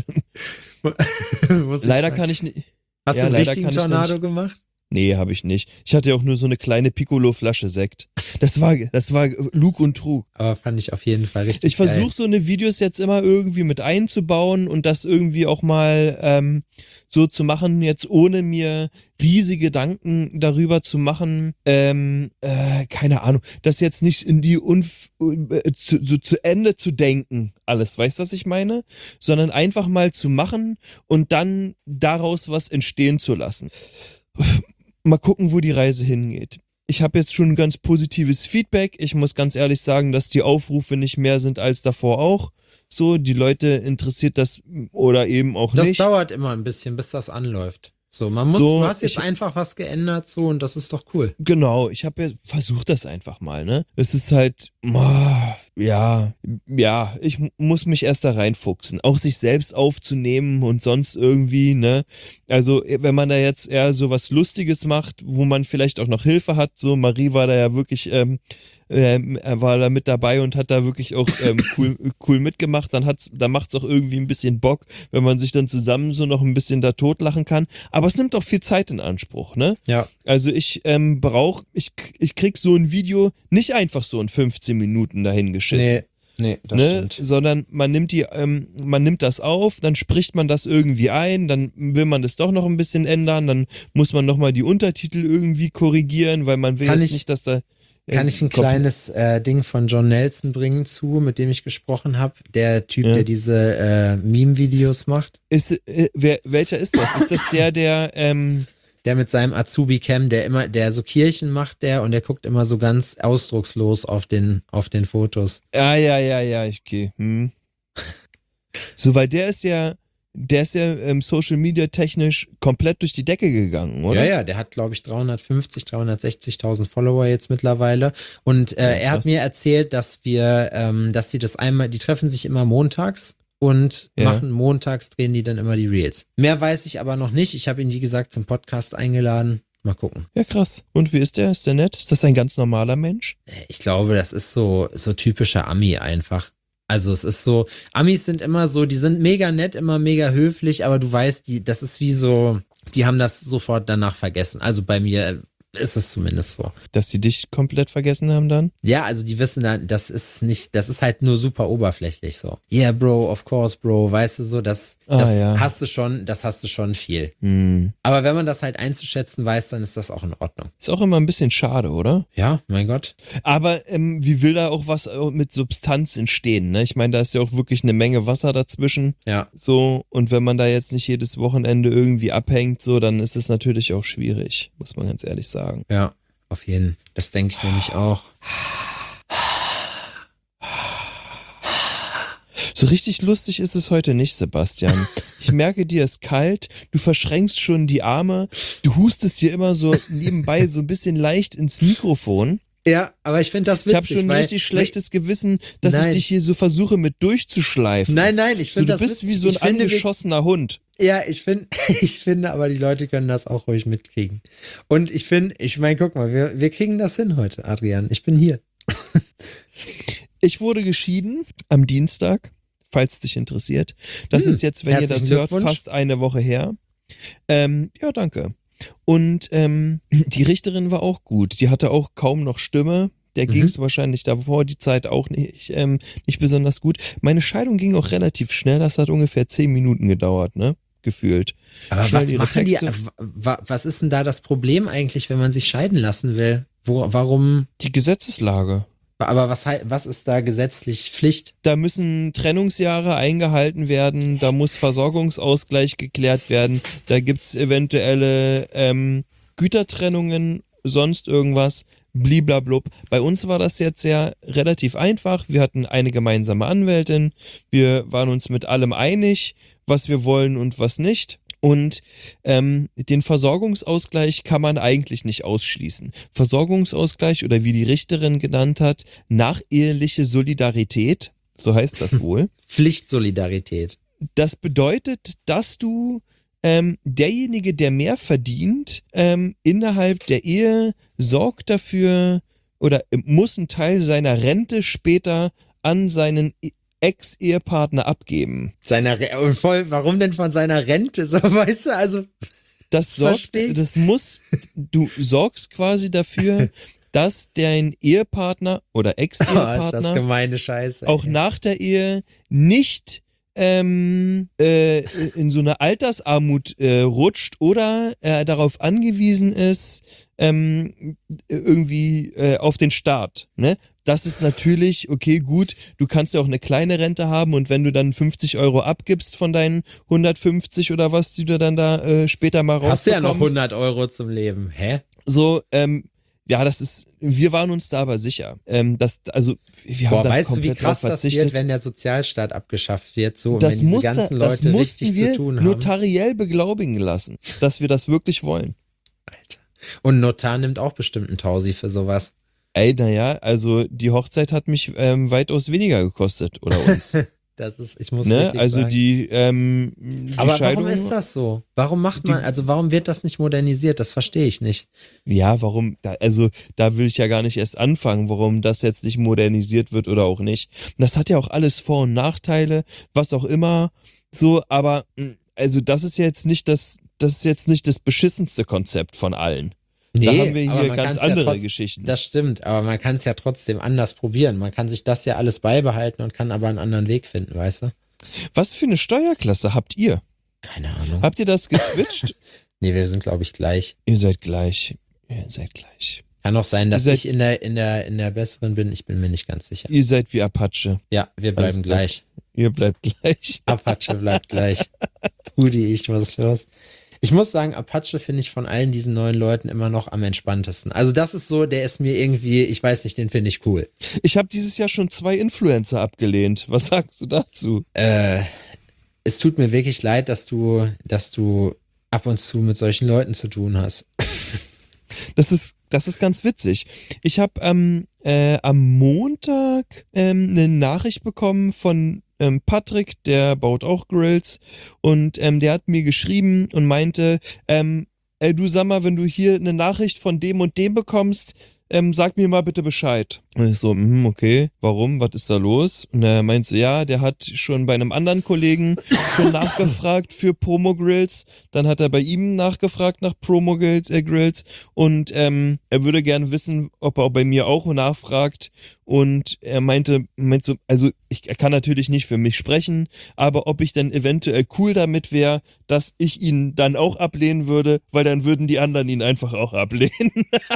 Muss ich Leider sagen. kann ich nicht. Hast ja, du einen leider richtigen kann ich da Tornado nicht- gemacht? Nee, habe ich nicht. Ich hatte ja auch nur so eine kleine Piccolo-Flasche Sekt. Das war, das war Lug und Trug. Aber fand ich auf jeden Fall richtig Ich versuche so eine Videos jetzt immer irgendwie mit einzubauen und das irgendwie auch mal ähm, so zu machen, jetzt ohne mir riesige Gedanken darüber zu machen, ähm, äh, keine Ahnung, das jetzt nicht in die Unf äh, zu, so zu Ende zu denken, alles, weißt du, was ich meine? Sondern einfach mal zu machen und dann daraus was entstehen zu lassen. Mal gucken, wo die Reise hingeht. Ich habe jetzt schon ganz positives Feedback. Ich muss ganz ehrlich sagen, dass die Aufrufe nicht mehr sind als davor auch. So, die Leute interessiert das oder eben auch Das nicht. dauert immer ein bisschen, bis das anläuft. So, man muss, So, du hast jetzt ich- einfach was geändert, so, und das ist doch cool. Genau, ich habe ja versucht das einfach mal, ne? Es ist halt, ah, ja, ja, ich m- muss mich erst da reinfuchsen, auch sich selbst aufzunehmen und sonst irgendwie, ne? Also, wenn man da jetzt eher so was Lustiges macht, wo man vielleicht auch noch Hilfe hat, so Marie war da ja wirklich, ähm, ähm, er war da mit dabei und hat da wirklich auch ähm, cool, cool mitgemacht, dann hat's, dann macht's auch irgendwie ein bisschen Bock, wenn man sich dann zusammen so noch ein bisschen da totlachen kann. Aber es nimmt auch viel Zeit in Anspruch, ne? Ja. Also ich ähm, brauche, ich, ich krieg so ein Video nicht einfach so in fünfzehn Minuten dahin geschissen. nee, das Ne? Sondern man nimmt die, ähm, man nimmt das auf, dann spricht man das irgendwie ein, dann will man das doch noch ein bisschen ändern, dann muss man nochmal die Untertitel irgendwie korrigieren, weil man will Kann jetzt ich- nicht, dass da Kann ich ein Kom- kleines äh, Ding von John Nelson bringen zu, mit dem ich gesprochen habe? Der Typ, Ja. der diese äh, Meme-Videos macht. Ist, äh, wer, welcher ist das? Ist das der, der, ähm, Der mit seinem Azubi-Cam, der immer, der so Kirchen macht, der und der guckt immer so ganz ausdruckslos auf den, auf den Fotos. ah, ja, ja, ja, okay. Hm. So, weil der ist ja, der ist ja ähm, Social Media technisch komplett durch die Decke gegangen, oder? Ja, ja, der hat, glaube ich, dreihundertfünfzig, dreihundertsechzigtausend Follower jetzt mittlerweile. Und äh, Ja, er hat krass. mir erzählt, dass wir, ähm, dass die das einmal, die treffen sich immer montags und Ja. machen montags, drehen die dann immer die Reels. Mehr weiß ich aber noch nicht. Ich habe ihn, wie gesagt, zum Podcast eingeladen. Mal gucken. Ja, krass. Und wie ist der? Ist der nett? Ist das ein ganz normaler Mensch? Ich glaube, das ist so, so typischer Ami einfach. Also es ist so, Amis sind immer so, die sind mega nett, immer mega höflich, aber du weißt, die, das ist wie so, die haben das sofort danach vergessen. Also bei mir ist es zumindest so. Dass sie dich komplett vergessen haben dann? Ja, also die wissen dann, das ist nicht, das ist halt nur super oberflächlich so. Yeah, bro, of course, bro, weißt du so, das, Ah, das ja. hast du schon, das hast du schon viel. Hm. Aber wenn man das halt einzuschätzen weiß, dann ist das auch in Ordnung. Ist auch immer ein bisschen schade, oder? Ja, mein Gott. Aber ähm, wie will da auch was äh, mit Substanz entstehen, ne? Ich meine, da ist ja auch wirklich eine Menge Wasser dazwischen. Ja. So, und wenn man da jetzt nicht jedes Wochenende irgendwie abhängt, so, dann ist es natürlich auch schwierig, muss man ganz ehrlich sagen. Ja, auf jeden. Das denke ich nämlich auch. So richtig lustig ist es heute nicht, Sebastian. Ich merke, dir ist kalt, du verschränkst schon die Arme, du hustest hier immer so nebenbei so ein bisschen leicht ins Mikrofon. Ja, aber ich finde das witzig. Ich habe schon ein weil- richtig schlechtes Gewissen, dass Nein. ich dich hier so versuche mit durchzuschleifen. Nein, nein, ich So, finde du das bist witzig. wie so ein ich finde, wir- angeschossener Hund. Ja, ich finde, ich finde, aber die Leute können das auch ruhig mitkriegen. Und ich finde, ich meine, guck mal, wir, wir kriegen das hin heute, Adrian. Ich bin hier. Ich wurde geschieden am Dienstag, falls dich interessiert. Das Hm, ist jetzt, wenn ihr das herzlichen hört, Glückwunsch. fast eine Woche her. Ähm, ja, danke. Und ähm, die Richterin war auch gut. Die hatte auch kaum noch Stimme. Der Mhm. ging es wahrscheinlich davor die Zeit auch nicht, ähm, nicht besonders gut. Meine Scheidung ging auch relativ schnell. Das hat ungefähr zehn Minuten gedauert, ne? Gefühlt. Aber Schnell was ihre machen die, Texte. wa- was ist denn da das Problem eigentlich, wenn man sich scheiden lassen will? Wo, warum, Die Gesetzeslage. aber was, hei- was ist da gesetzlich Pflicht? Da müssen Trennungsjahre eingehalten werden, da muss Versorgungsausgleich geklärt werden, da gibt's eventuelle ähm, Gütertrennungen, sonst irgendwas, bliblablub. Bei uns war das jetzt ja relativ einfach. Wir hatten eine gemeinsame Anwältin, wir waren uns mit allem einig, was wir wollen und was nicht. Und ähm, den Versorgungsausgleich kann man eigentlich nicht ausschließen. Versorgungsausgleich oder wie die Richterin genannt hat, nacheheliche Solidarität, so heißt das wohl. Pflichtsolidarität. Das bedeutet, dass du ähm, derjenige, der mehr verdient, ähm, innerhalb der Ehe sorgt dafür oder muss einen Teil seiner Rente später an seinen Ex-Ehepartner abgeben. Seiner Re und voll, warum denn von seiner Rente? So, weißt du, also, Das sorgt, Versteh ich. das muss, du sorgst quasi dafür, dass dein Ehepartner oder oh, ist das Ex-Ehepartner gemeine Scheiße. auch ey. nach der Ehe nicht ähm, äh, in so eine Altersarmut äh, rutscht oder äh, darauf angewiesen ist, ähm, irgendwie äh, auf den Staat. Ne? Das ist natürlich, okay, gut, du kannst ja auch eine kleine Rente haben und wenn du dann fünfzig Euro abgibst von deinen hundertfünfzig oder was, die du dann da äh, später mal rausbekommst. Hast du ja noch hundert Euro zum Leben, hä? So, ähm, ja, das ist, wir waren uns da aber sicher. Ähm, das, also, wir haben Boah, da weißt du, wie komplett krass drauf das verzichtet. wird, wenn der Sozialstaat abgeschafft wird, so, und das wenn diese musste, ganzen das Leute mussten richtig wir zu tun haben. notariell beglaubigen lassen, dass wir das wirklich wollen. Alter. Und Notar nimmt auch bestimmt einen Tausi für sowas. Ey, naja, also die Hochzeit hat mich ähm, weitaus weniger gekostet oder uns. Das ist, ich muss ne? wirklich Also sagen. die, ähm, die Aber Scheidung. warum ist das so? Warum macht man, also warum wird das nicht modernisiert? Das verstehe ich nicht. Ja, warum? Da, also da will ich ja gar nicht erst anfangen, warum das jetzt nicht modernisiert wird oder auch nicht. Das hat ja auch alles Vor- und Nachteile, was auch immer. So, aber mh, also das ist jetzt nicht das, das ist jetzt nicht das beschissenste Konzept von allen. da haben wir aber hier man ganz kann's ja andere trotz- Geschichten. Das stimmt, aber man kann es ja trotzdem anders probieren. Man kann sich das ja alles beibehalten und kann aber einen anderen Weg finden, weißt du? Was für eine Steuerklasse habt ihr? Keine Ahnung. Habt ihr das geswitcht? Nee, wir sind, glaube ich, gleich. Ihr seid gleich. Ihr seid gleich. Kann auch sein, dass Ihr seid- ich in der, in der, in der besseren bin. Ich bin mir nicht ganz sicher. Ihr seid wie Apache. Ja, wir Alles bleiben klar. gleich. Ihr bleibt gleich. Apache bleibt gleich. Pudi, ich, was ist los? Ich muss sagen, Apache finde ich von allen diesen neuen Leuten immer noch am entspanntesten. Also das ist so, der ist mir irgendwie, ich weiß nicht, den finde ich cool. Ich habe dieses Jahr schon zwei Influencer abgelehnt. Was sagst du dazu? Äh, es tut mir wirklich leid, dass du, dass du ab und zu mit solchen Leuten zu tun hast. Das ist, das ist ganz witzig. Ich habe ähm, äh, am Montag ähm, eine Nachricht bekommen von ähm, Patrick, der baut auch Grills, und ähm, der hat mir geschrieben und meinte, ähm, ey, du sag mal, wenn du hier eine Nachricht von dem und dem bekommst, ähm, sag mir mal bitte Bescheid. Und ich so, hm, okay, warum, was ist da los? Und er meinte so, ja, der hat schon bei einem anderen Kollegen schon nachgefragt für Promo-Grills, dann hat er bei ihm nachgefragt nach Promo-Grills, äh, Grills, und ähm, er würde gerne wissen, ob er auch bei mir auch nachfragt, und er meinte, meinte so, also ich, er kann natürlich nicht für mich sprechen, aber ob ich dann eventuell cool damit wäre, dass ich ihn dann auch ablehnen würde, weil dann würden die anderen ihn einfach auch ablehnen.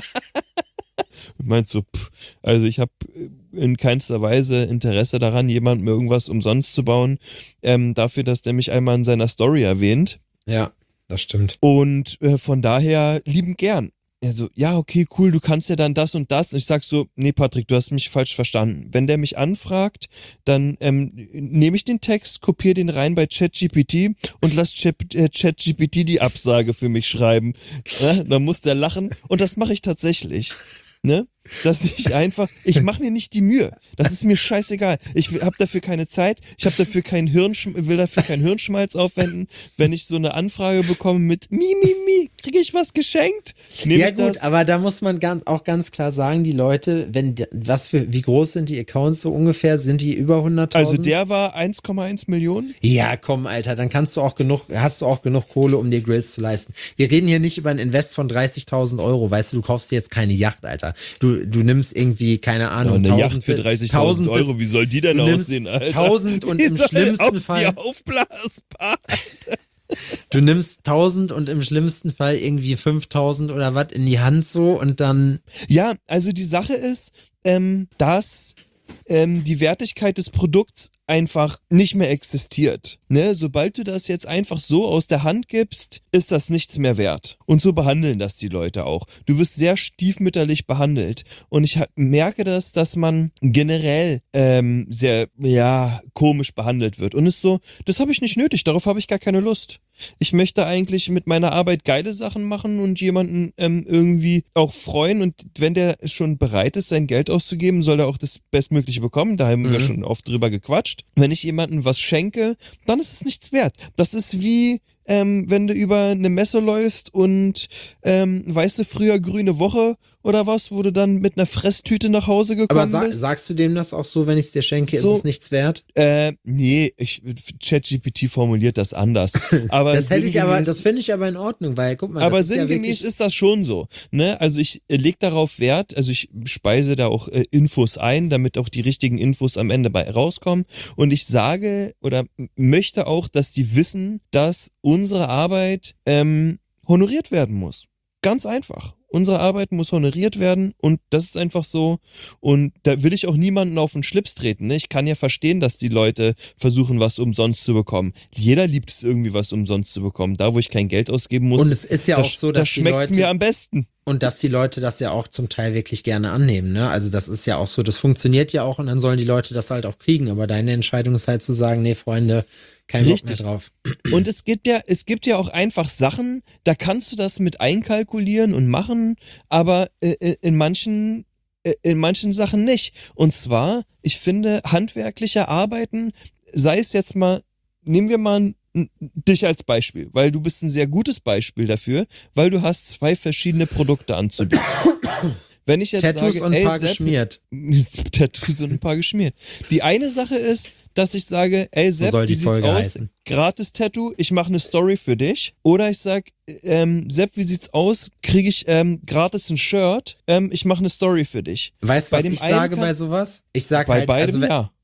Und meinst so, pff, also ich habe in keinster Weise Interesse daran, jemandem irgendwas umsonst zu bauen, ähm, dafür, dass der mich einmal in seiner Story erwähnt. Ja, das stimmt. Und äh, von daher liebend gern. Also, ja, okay, cool, du kannst ja dann das und das. Und ich sag so, nee, Patrick, du hast mich falsch verstanden. Wenn der mich anfragt, dann ähm, nehme ich den Text, kopiere den rein bei ChatGPT und lass Chat- äh, ChatGPT die Absage für mich schreiben. Ja, dann muss der lachen. Und das mache ich tatsächlich. Ne? Dass ich einfach, ich mache mir nicht die Mühe. Das ist mir scheißegal. Ich habe dafür keine Zeit. Ich habe dafür keinen Hirnsch, will dafür keinen Hirnschmalz aufwenden. Wenn ich so eine Anfrage bekomme mit Mi, Mi, Mi, kriege ich was geschenkt? Nehm Ja ich gut, das? aber da muss man ganz, auch ganz klar sagen, die Leute, wenn was für, wie groß sind die Accounts so ungefähr? Sind die über hunderttausend? Also der war eins Komma eins Millionen. Ja, komm, Alter, dann kannst du auch genug, hast du auch genug Kohle, um dir Grills zu leisten. Wir reden hier nicht über ein Invest von dreißigtausend Euro, weißt du, du kaufst dir jetzt keine Yacht, Alter. Du, du nimmst irgendwie, keine Ahnung, Ja, eine Yacht tausend für dreißigtausend bis- Euro, wie soll die denn du nimmst aussehen, Alter? tausend und Die im soll schlimmsten auf Fall, Die aufblasbar. du nimmst tausend und im schlimmsten Fall irgendwie fünftausend oder was in die Hand so und dann, Ja, also die Sache ist, ähm, dass ähm, die Wertigkeit des Produkts einfach nicht mehr existiert. Ne? Sobald du das jetzt einfach so aus der Hand gibst, ist das nichts mehr wert. Und so behandeln das die Leute auch. Du wirst sehr stiefmütterlich behandelt. Und ich ha- merke das, dass man generell ähm, sehr, ja, komisch behandelt wird. Und ist so, das habe ich nicht nötig, darauf habe ich gar keine Lust. Ich möchte eigentlich mit meiner Arbeit geile Sachen machen und jemanden ähm, irgendwie auch freuen. Und wenn der schon bereit ist, sein Geld auszugeben, soll er auch das Bestmögliche bekommen. Da haben Mhm. wir schon oft drüber gequatscht. Wenn ich jemandem was schenke, dann ist es nichts wert. Das ist wie, ähm, wenn du über eine Messe läufst und, ähm, weißt du, früher Grüne Woche oder was, wo du dann mit einer Fresstüte nach Hause gekommen aber sa bist. sagst du dem das auch so, wenn ich es dir schenke, So- ist es nichts wert? Äh, nee, ich, ChatGPT formuliert das anders. Aber Das hätte ich aber, sinngemäß- das finde ich aber in Ordnung, weil guck mal, aber das ist ja sinngemäß wirklich, ist das schon so. Ne? Also ich äh, leg darauf Wert, also ich speise da auch äh, Infos ein, damit auch die richtigen Infos am Ende bei rauskommen. Und ich sage oder m- möchte auch, dass die wissen, dass unsere Arbeit ähm, honoriert werden muss. Ganz einfach. Unsere Arbeit muss honoriert werden und das ist einfach so. Und da will ich auch niemanden auf den Schlips treten. Ne? Ich kann ja verstehen, dass die Leute versuchen, was umsonst zu bekommen. Jeder liebt es irgendwie, was umsonst zu bekommen. Da, wo ich kein Geld ausgeben muss, Und es ist ja da, auch so, da dass die schmeckt's Leute- mir am besten. und dass die Leute das ja auch zum Teil wirklich gerne annehmen, ne? Also das ist ja auch so, das funktioniert ja auch und dann sollen die Leute das halt auch kriegen, aber deine Entscheidung ist halt zu sagen, nee, Freunde, kein Bock mehr Richtig. drauf. Und es gibt ja, es gibt ja auch einfach Sachen, da kannst du das mit einkalkulieren und machen, aber äh, in manchen, äh, in manchen Sachen nicht. Und zwar, ich finde, handwerkliche Arbeiten, sei es jetzt mal, nehmen wir mal n- dich als Beispiel, weil du bist ein sehr gutes Beispiel dafür, weil du hast zwei verschiedene Produkte anzubieten. Wenn ich jetzt Tattoos sage, und ein ey, paar Sepp, geschmiert. Tattoos und ein paar geschmiert. Die eine Sache ist, dass ich sage, ey Sepp, soll die wie sieht's Folge aus? heißen. Gratis Tattoo, ich mache eine Story für dich. Oder ich sag, ähm, Sepp, wie sieht's aus? Kriege ich ähm, gratis ein Shirt? Ähm, ich mache eine Story für dich. Weißt du, Bei was dem ich einen sage kann- bei sowas? Ich sag Bei halt, beidem also wenn, ja.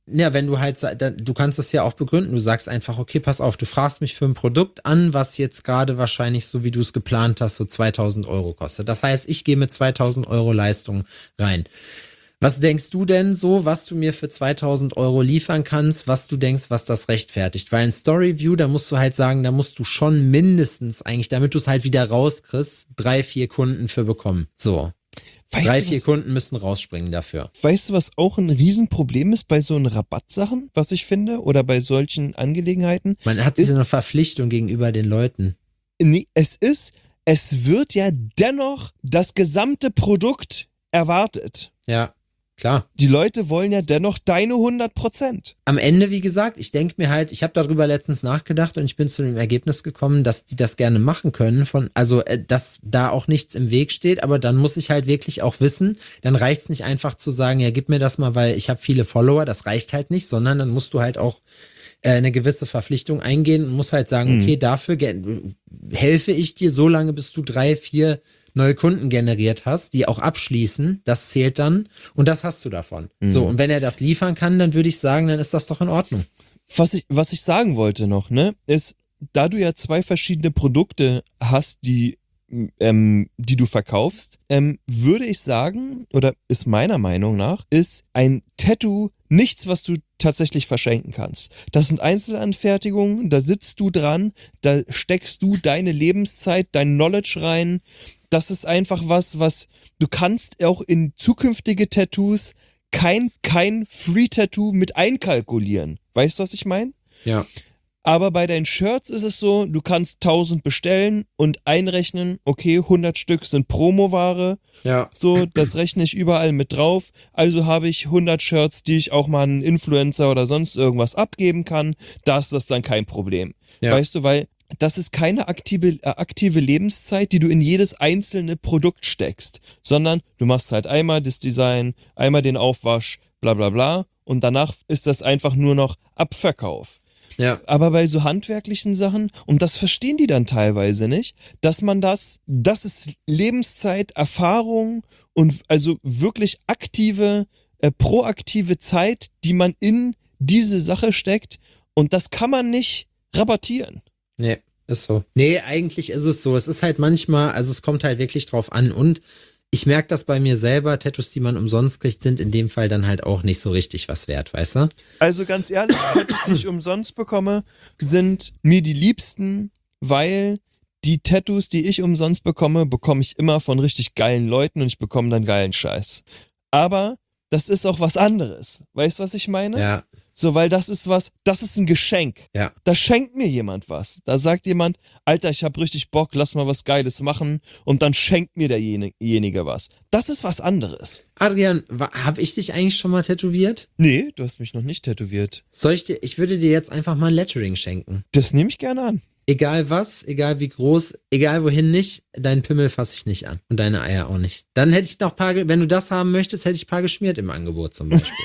Ja, wenn du halt, sa- dann, du kannst es ja auch begründen. Du sagst einfach, okay, pass auf, du fragst mich für ein Produkt an, was jetzt gerade wahrscheinlich, so wie du es geplant hast, so zweitausend Euro kostet. Das heißt, ich gehe mit zweitausend Euro Leistung rein. Was denkst du denn so, was du mir für zweitausend Euro liefern kannst, was du denkst, was das rechtfertigt? Weil ein Storyview, da musst du halt sagen, da musst du schon mindestens eigentlich, damit du es halt wieder rauskriegst, drei, vier Kunden für bekommen. So. Weißt Drei, du, vier was, Kunden müssen rausspringen dafür. weißt du, was auch ein Riesenproblem ist bei so einen Rabattsachen, was ich finde, oder bei solchen Angelegenheiten? Man hat sich Ist- eine Verpflichtung gegenüber den Leuten. Nee, es ist, es wird ja dennoch das gesamte Produkt erwartet. Ja, klar. Die Leute wollen ja dennoch deine hundert Prozent. Am Ende, wie gesagt, ich denke mir halt, ich habe darüber letztens nachgedacht und ich bin zu dem Ergebnis gekommen, dass die das gerne machen können, von, also äh, dass da auch nichts im Weg steht, aber dann muss ich halt wirklich auch wissen, dann reicht's nicht einfach zu sagen, ja, gib mir das mal, weil ich habe viele Follower, das reicht halt nicht, sondern dann musst du halt auch äh, eine gewisse Verpflichtung eingehen und musst halt sagen, Mhm. okay, dafür ge- helfe ich dir so lange, bis du drei, vier neue Kunden generiert hast, die auch abschließen, das zählt dann und das hast du davon. Mhm. So, und wenn er das liefern kann, dann würde ich sagen, dann ist das doch in Ordnung. Was ich, was ich sagen wollte noch, ne, ist, da du ja zwei verschiedene Produkte hast, die, ähm, die du verkaufst, ähm, würde ich sagen, oder ist meiner Meinung nach, ist ein Tattoo nichts, was du tatsächlich verschenken kannst. Das sind Einzelanfertigungen, da sitzt du dran, da steckst du deine Lebenszeit, dein Knowledge rein. Das ist einfach was, was du kannst auch in zukünftige Tattoos kein, kein Free-Tattoo mit einkalkulieren. Weißt du, was ich meine? Ja. Aber bei deinen Shirts ist es so, du kannst tausend bestellen und einrechnen, okay, hundert Stück sind Promoware, Ja. so, das rechne ich überall mit drauf, also habe ich hundert Shirts, die ich auch mal einen Influencer oder sonst irgendwas abgeben kann, da ist das dann kein Problem. Ja. Weißt du, weil das ist keine aktive, äh, aktive Lebenszeit, die du in jedes einzelne Produkt steckst, sondern du machst halt einmal das Design, einmal den Aufwasch, bla bla bla und danach ist das einfach nur noch Abverkauf. Ja. Aber bei so handwerklichen Sachen, und das verstehen die dann teilweise nicht, dass man das, das ist Lebenszeit, Erfahrung und also wirklich aktive, äh, proaktive Zeit, die man in diese Sache steckt und das kann man nicht rabattieren. Nee, ist so. Nee, eigentlich ist es so. Es ist halt manchmal, also es kommt halt wirklich drauf an und ich merke das bei mir selber, Tattoos, die man umsonst kriegt, sind in dem Fall dann halt auch nicht so richtig was wert, weißt du? Also ganz ehrlich, Tattoos, die ich umsonst bekomme, sind mir die liebsten, weil die Tattoos, die ich umsonst bekomme, bekomme ich immer von richtig geilen Leuten und ich bekomme dann geilen Scheiß. Aber das ist auch was anderes. Weißt du, was ich meine? Ja. So, weil das ist was, das ist ein Geschenk. Ja. Da schenkt mir jemand was. Da sagt jemand, Alter, ich hab richtig Bock, lass mal was Geiles machen und dann schenkt mir derjenige was. Das ist was anderes. Adrian, wa- hab ich dich eigentlich schon mal tätowiert? Nee, du hast mich noch nicht tätowiert. Soll ich dir, ich würde dir jetzt einfach mal ein Lettering schenken. Das nehme ich gerne an. Egal was, egal wie groß, egal wohin nicht, deinen Pimmel fasse ich nicht an. Und deine Eier auch nicht. Dann hätte ich noch ein paar, ge- wenn du das haben möchtest, hätte ich ein paar geschmiert im Angebot zum Beispiel.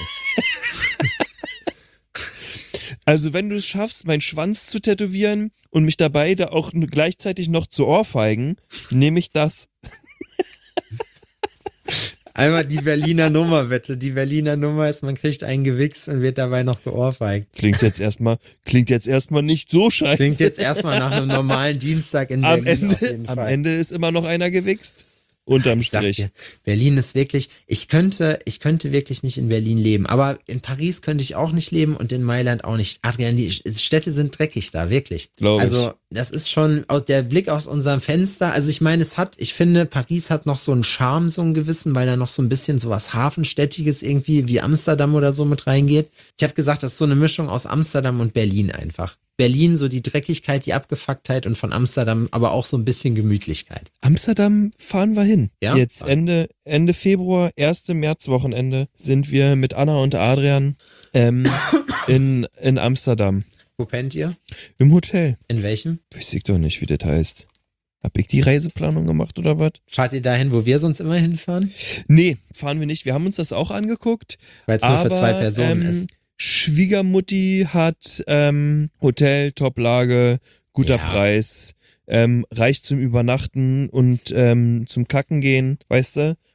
Also wenn du es schaffst, meinen Schwanz zu tätowieren und mich dabei da auch n- gleichzeitig noch zu ohrfeigen, nehme ich das. Einmal die Berliner Nummer, bitte. Die Berliner Nummer ist, man kriegt einen gewichst und wird dabei noch geohrfeigt. Klingt jetzt erstmal, klingt jetzt erstmal nicht so scheiße. Klingt jetzt erstmal nach einem normalen Dienstag in am Berlin auf Ende, jeden am Fall. Ende ist immer noch einer gewichst. Unterm Ich sag Strich. dir, Berlin ist wirklich, ich könnte, ich könnte wirklich nicht in Berlin leben, aber in Paris könnte ich auch nicht leben und in Mailand auch nicht. Adrian, die Städte sind dreckig da, wirklich. Glaube ich. Also, das ist schon aus der Blick aus unserem Fenster. Also, ich meine, es hat, ich finde, Paris hat noch so einen Charme, so einen gewissen, weil da noch so ein bisschen so was Hafenstädtiges irgendwie wie Amsterdam oder so mit reingeht. Ich habe gesagt, das ist so eine Mischung aus Amsterdam und Berlin einfach. Berlin so die Dreckigkeit, die Abgefucktheit und von Amsterdam aber auch so ein bisschen Gemütlichkeit. Amsterdam fahren wir hin. Ja? Jetzt Ende, Ende Februar, erste Märzwochenende sind wir mit Anna und Adrian ähm, in, in Amsterdam. Wo pennt ihr? Im Hotel. In welchem? Weiß ich doch nicht, wie das heißt. Hab ich die Reiseplanung gemacht oder was? Fahrt ihr dahin, wo wir sonst immer hinfahren? Nee, fahren wir nicht. Wir haben uns das auch angeguckt. Weil es nur für zwei Personen ähm, ist. Schwiegermutti hat ähm, Hotel, Top-Lage, guter Ja. Preis, ähm, reicht zum Übernachten und ähm, zum Kacken gehen, weißt du?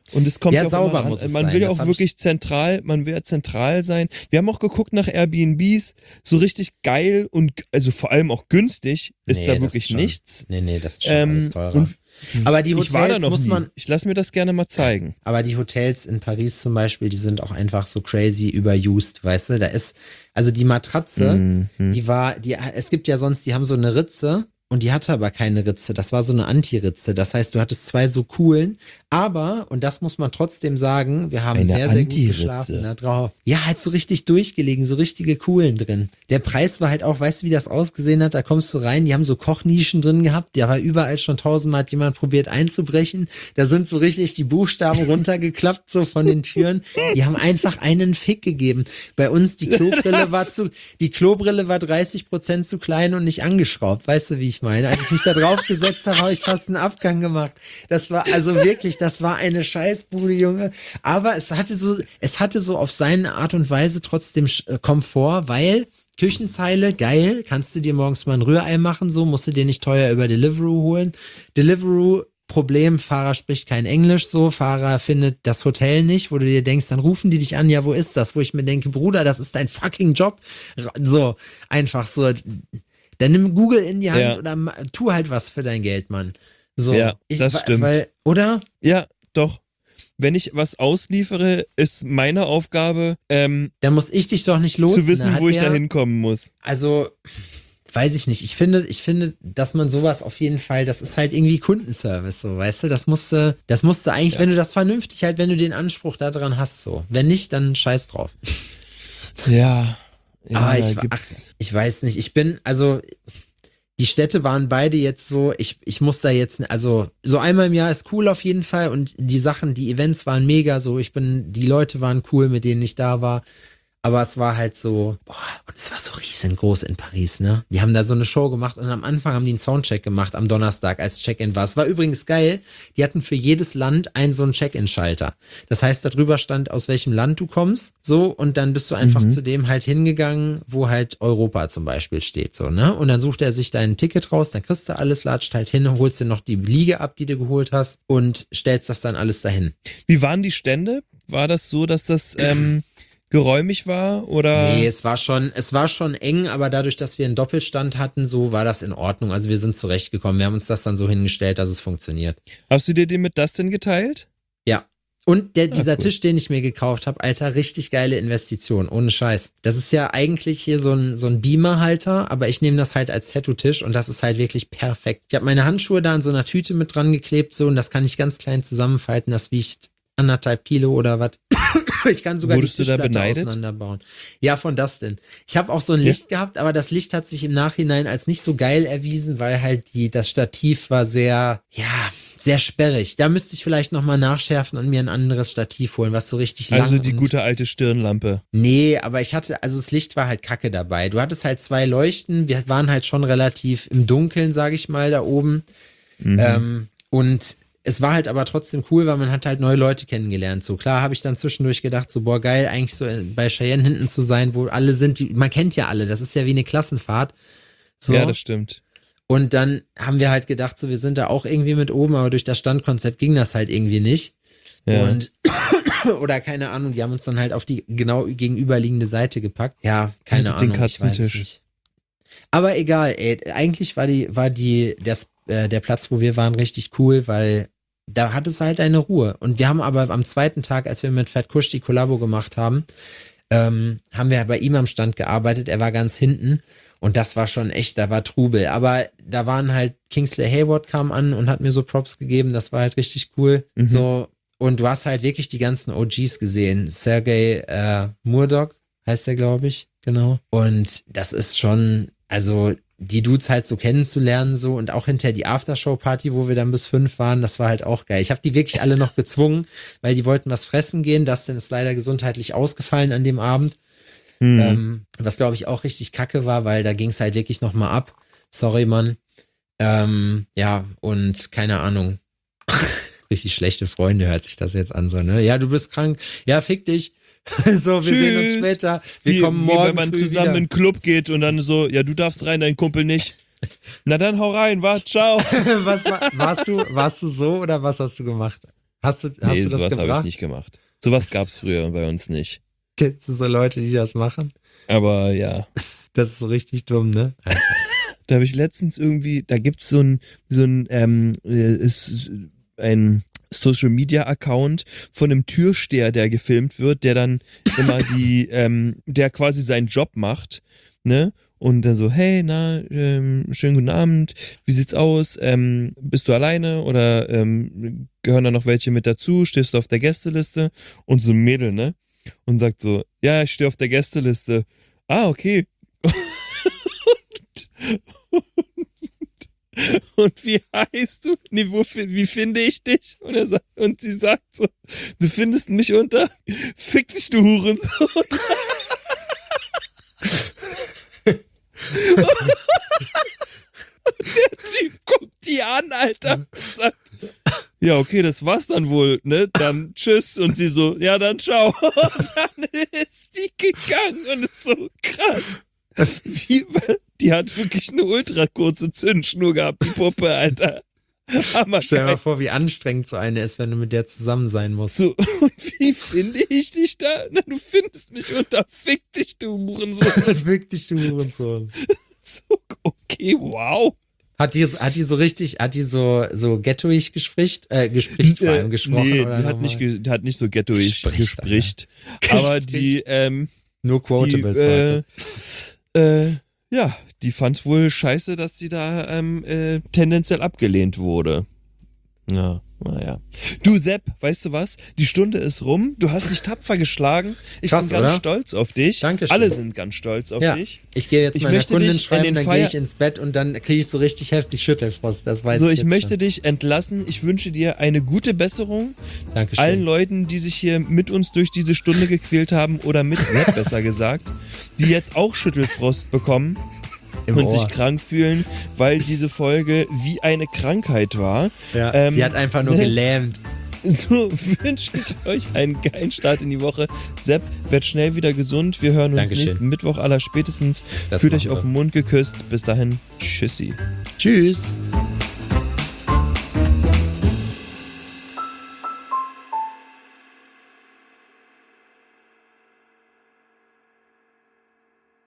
Und es kommt Ja, ja auch sauber immer muss an. es Man sein, will ja das auch hab wirklich ich- zentral, man will ja zentral sein. Wir haben auch geguckt nach Airbnbs, so richtig geil und also vor allem auch günstig ist Nee, da das wirklich ist schon, nichts. Nee, nee, das ist schon Ähm, alles teurer. und aber die ich war da Hotels noch muss nie. man, Ich lasse mir das gerne mal zeigen. aber die Hotels in Paris zum Beispiel, die sind auch einfach so crazy überused, weißt du? Da ist, also die Matratze, Mhm. die war, die, es gibt ja sonst, die haben so eine Ritze und die hatte aber keine Ritze. Das war so eine Anti-Ritze. Das heißt, du hattest zwei so coolen, aber, und das muss man trotzdem sagen, wir haben Eine sehr, sehr gut Anti-Ritze. geschlafen da drauf. Ja, halt so richtig durchgelegen, so richtige coolen drin. Der Preis war halt auch, weißt du, wie das ausgesehen hat? Da kommst du rein, die haben so Kochnischen drin gehabt, da war überall schon tausendmal hat jemand probiert einzubrechen. Da sind so richtig die Buchstaben runtergeklappt, so von den Türen. Die haben einfach einen Fick gegeben. Bei uns, die Klobrille war zu, die Klobrille war dreißig Prozent zu klein und nicht angeschraubt. Weißt du, wie ich meine? Als ich mich da drauf gesetzt habe, habe ich fast einen Abgang gemacht. Das war also wirklich, das war eine Scheißbude, Junge. Aber es hatte so, es hatte so auf seine Art und Weise trotzdem Sch- Komfort, weil Küchenzeile, geil, kannst du dir morgens mal ein Rührei machen, so, musst du dir nicht teuer über Deliveroo holen. Deliveroo, Problem, Fahrer spricht kein Englisch, so, Fahrer findet das Hotel nicht, wo du dir denkst, dann rufen die dich an, ja, wo ist das? Wo ich mir denke, Bruder, das ist dein fucking Job. So, einfach so. Dann nimm Google in die Hand Ja. oder ma- tu halt was für dein Geld, Mann. So, Ja, das wa- stimmt. Weil, oder? Ja, doch. Wenn ich was ausliefere, ist meine Aufgabe, ähm, Dann muss ich dich doch nicht lotsen. zu wissen, Da hat wo ich der- da hinkommen muss. Also, weiß ich nicht. Ich finde, ich finde, dass man sowas auf jeden Fall, das ist halt irgendwie Kundenservice, so, weißt du? Das musste, das musste eigentlich, Ja. wenn du das vernünftig halt, wenn du den Anspruch daran hast, so. Wenn nicht, dann scheiß drauf. Ja. ja Aber da ich, ach, gibt's- ich weiß nicht. Ich bin, also, die Städte waren beide jetzt so, ich, ich muss da jetzt, also, so einmal im Jahr ist cool auf jeden Fall und die Sachen, die Events waren mega, so, ich bin, die Leute waren cool, mit denen ich da war. Aber es war halt so, boah, und es war so riesengroß in Paris, ne? Die haben da so eine Show gemacht und am Anfang haben die einen Soundcheck gemacht am Donnerstag, als Check-in war. Es war übrigens geil, die hatten für jedes Land einen so einen Check-in-Schalter. Das heißt, da drüber stand, aus welchem Land du kommst, so, und dann bist du einfach Mhm. zu dem halt hingegangen, wo halt Europa zum Beispiel steht, so, ne? Und dann sucht er sich dein Ticket raus, dann kriegst du alles, latscht halt hin, holst dir noch die Liege ab, die du geholt hast und stellst das dann alles dahin. Wie waren die Stände? War das so, dass das ähm, geräumig war oder? Nee, es war schon, es war schon eng, aber dadurch, dass wir einen Doppelstand hatten, so war das in Ordnung. Also wir sind zurechtgekommen. Wir haben uns das dann so hingestellt, dass es funktioniert. Hast du dir den mit Dustin geteilt? Ja. Und der, Ah, dieser cool. Tisch, den ich mir gekauft habe, Alter, richtig geile Investition, ohne Scheiß. Das ist ja eigentlich hier so ein, so ein Beamer-Halter, aber ich nehme das halt als Tattoo-Tisch und das ist halt wirklich perfekt. Ich habe meine Handschuhe da in so einer Tüte mit dran geklebt, so, und das kann ich ganz klein zusammenfalten. Das wiegt anderthalb Kilo oder was. Ich kann sogar Wurdest die du da Tischplatte beneidet? auseinanderbauen. Ja, von Dustin. Ich habe auch so ein Ja. Licht gehabt, aber das Licht hat sich im Nachhinein als nicht so geil erwiesen, weil halt die, das Stativ war sehr, ja, sehr sperrig. Da müsste ich vielleicht nochmal nachschärfen und mir ein anderes Stativ holen, was so richtig lang Also die und gute alte Stirnlampe. Nee, aber ich hatte, also das Licht war halt kacke dabei. Du hattest halt zwei Leuchten, wir waren halt schon relativ im Dunkeln, sag ich mal, da oben. Mhm. Ähm, und es war halt aber trotzdem cool, weil man hat halt neue Leute kennengelernt. So klar habe ich dann zwischendurch gedacht, so boah geil, eigentlich so bei Cheyenne hinten zu sein, wo alle sind, die, man kennt ja alle, das ist ja wie eine Klassenfahrt. So. Ja, das stimmt. Und dann haben wir halt gedacht, so wir sind da auch irgendwie mit oben, aber durch das Standkonzept ging das halt irgendwie nicht. Ja. Und oder keine Ahnung, die haben uns dann halt auf die genau gegenüberliegende Seite gepackt. Ja, keine Haltet den Ahnung, ich weiß es Katzentisch. nicht. Aber egal, ey, eigentlich war die war die das, äh, der Platz, wo wir waren, richtig cool, weil da hat es halt eine Ruhe. Und wir haben aber am zweiten Tag, als wir mit Fat Kush die Kollabo gemacht haben, ähm, haben wir bei ihm am Stand gearbeitet. Er war ganz hinten. Und das war schon echt, da war Trubel. Aber da waren halt, Kingsley Hayward kam an und hat mir so Props gegeben. Das war halt richtig cool. Mhm. So, und du hast halt wirklich die ganzen O Gs gesehen. Sergei äh, Murdoch heißt der, glaube ich. Genau. Und das ist schon, also die Dudes halt so kennenzulernen so und auch hinterher die Aftershow-Party, wo wir dann bis fünf waren, das war halt auch geil. Ich habe die wirklich alle noch gezwungen, weil die wollten was fressen gehen. Dustin ist leider gesundheitlich ausgefallen an dem Abend. Mhm. Ähm, was glaube ich auch richtig kacke war, weil da ging es halt wirklich nochmal ab. Sorry, Mann. Ähm, ja, und keine Ahnung. Richtig schlechte Freunde hört sich das jetzt an, so, ne? Ja, du bist krank. Ja, fick dich. So, wir Tschüss. sehen uns später. Wir wie, kommen wie morgen wenn man früh zusammen wieder. in den Club geht und dann so, ja, du darfst rein, dein Kumpel nicht. Na dann hau rein, wa, ciao. was war, warst du, warst du so oder was hast du gemacht? Hast du, hast nee, du das sowas habe ich gebracht? nicht gemacht. Sowas gab's früher bei uns nicht. Kennst du so Leute, die das machen? Aber ja, Das ist so richtig dumm, ne? da habe ich letztens irgendwie, da gibt's so ein, so ein, ähm, äh, ist ein Social Media Account von einem Türsteher, der gefilmt wird, der dann immer die, ähm, der quasi seinen Job macht, ne? Und dann so, hey, na, ähm, schönen guten Abend, wie sieht's aus? Ähm, bist du alleine oder ähm, gehören da noch welche mit dazu? Stehst du auf der Gästeliste? Und so ein Mädel, ne? Und sagt so, ja, ich stehe auf der Gästeliste. Ah, okay. und, und wie heißt du? Nee, wo, wie finde ich dich? Und, er sagt, und sie sagt so, du findest mich unter? Fick dich, du Hurensohn. Und der Typ guckt die an, Alter, und sagt, ja, okay, das war's dann wohl, ne? Dann tschüss. Und sie so, ja, dann ciao. Und dann ist die gegangen und ist so krass. Wie, die hat wirklich eine ultra kurze Zündschnur gehabt, die Puppe, Alter. Hammer. Stell dir mal vor, wie anstrengend so eine ist, wenn du mit der zusammen sein musst. So, und wie finde ich dich da? Na, du findest mich unter Fick dich, du Hurensohn. Wirklich, du Hurensohn. So, okay, wow. Hat die, hat die so richtig, hat die so, so ghettoig gespricht, äh, gespricht vor allem gesprochen? Nee, oder die hat normal? nicht, ge- die hat nicht so ghettoig Spricht, gespricht. Aber die, ähm, Nur Quotables die, heute. äh, äh, ja, die fand's wohl scheiße, dass sie da ähm, äh, tendenziell abgelehnt wurde. Ja, naja. Du Sepp, weißt du was? Die Stunde ist rum. Du hast dich tapfer geschlagen. Ich Krass, bin ganz oder? stolz auf dich. Dankeschön. Alle sind ganz stolz auf Ja, dich. ich gehe jetzt Ich meiner möchte Kundin dich in schreiben, den dann Feier- gehe ich ins Bett und dann kriege ich so richtig heftig Schüttelfrost. Das weiß So, ich ich jetzt möchte schon. dich entlassen. Ich wünsche dir eine gute Besserung. Dankeschön. Allen Leuten, die sich hier mit uns durch diese Stunde gequält haben oder mit Sepp besser gesagt, die jetzt auch Schüttelfrost bekommen Im und Ohr. sich krank fühlen, weil diese Folge wie eine Krankheit war. Ja, Ähm, sie hat einfach nur ne? gelähmt. So wünsche ich euch einen geilen Start in die Woche. Sepp, werd schnell wieder gesund. Wir hören uns Dankeschön. nächsten Mittwoch aller spätestens. Das Fühlt machen euch auf wir. den Mund geküsst. Bis dahin, tschüssi. Tschüss.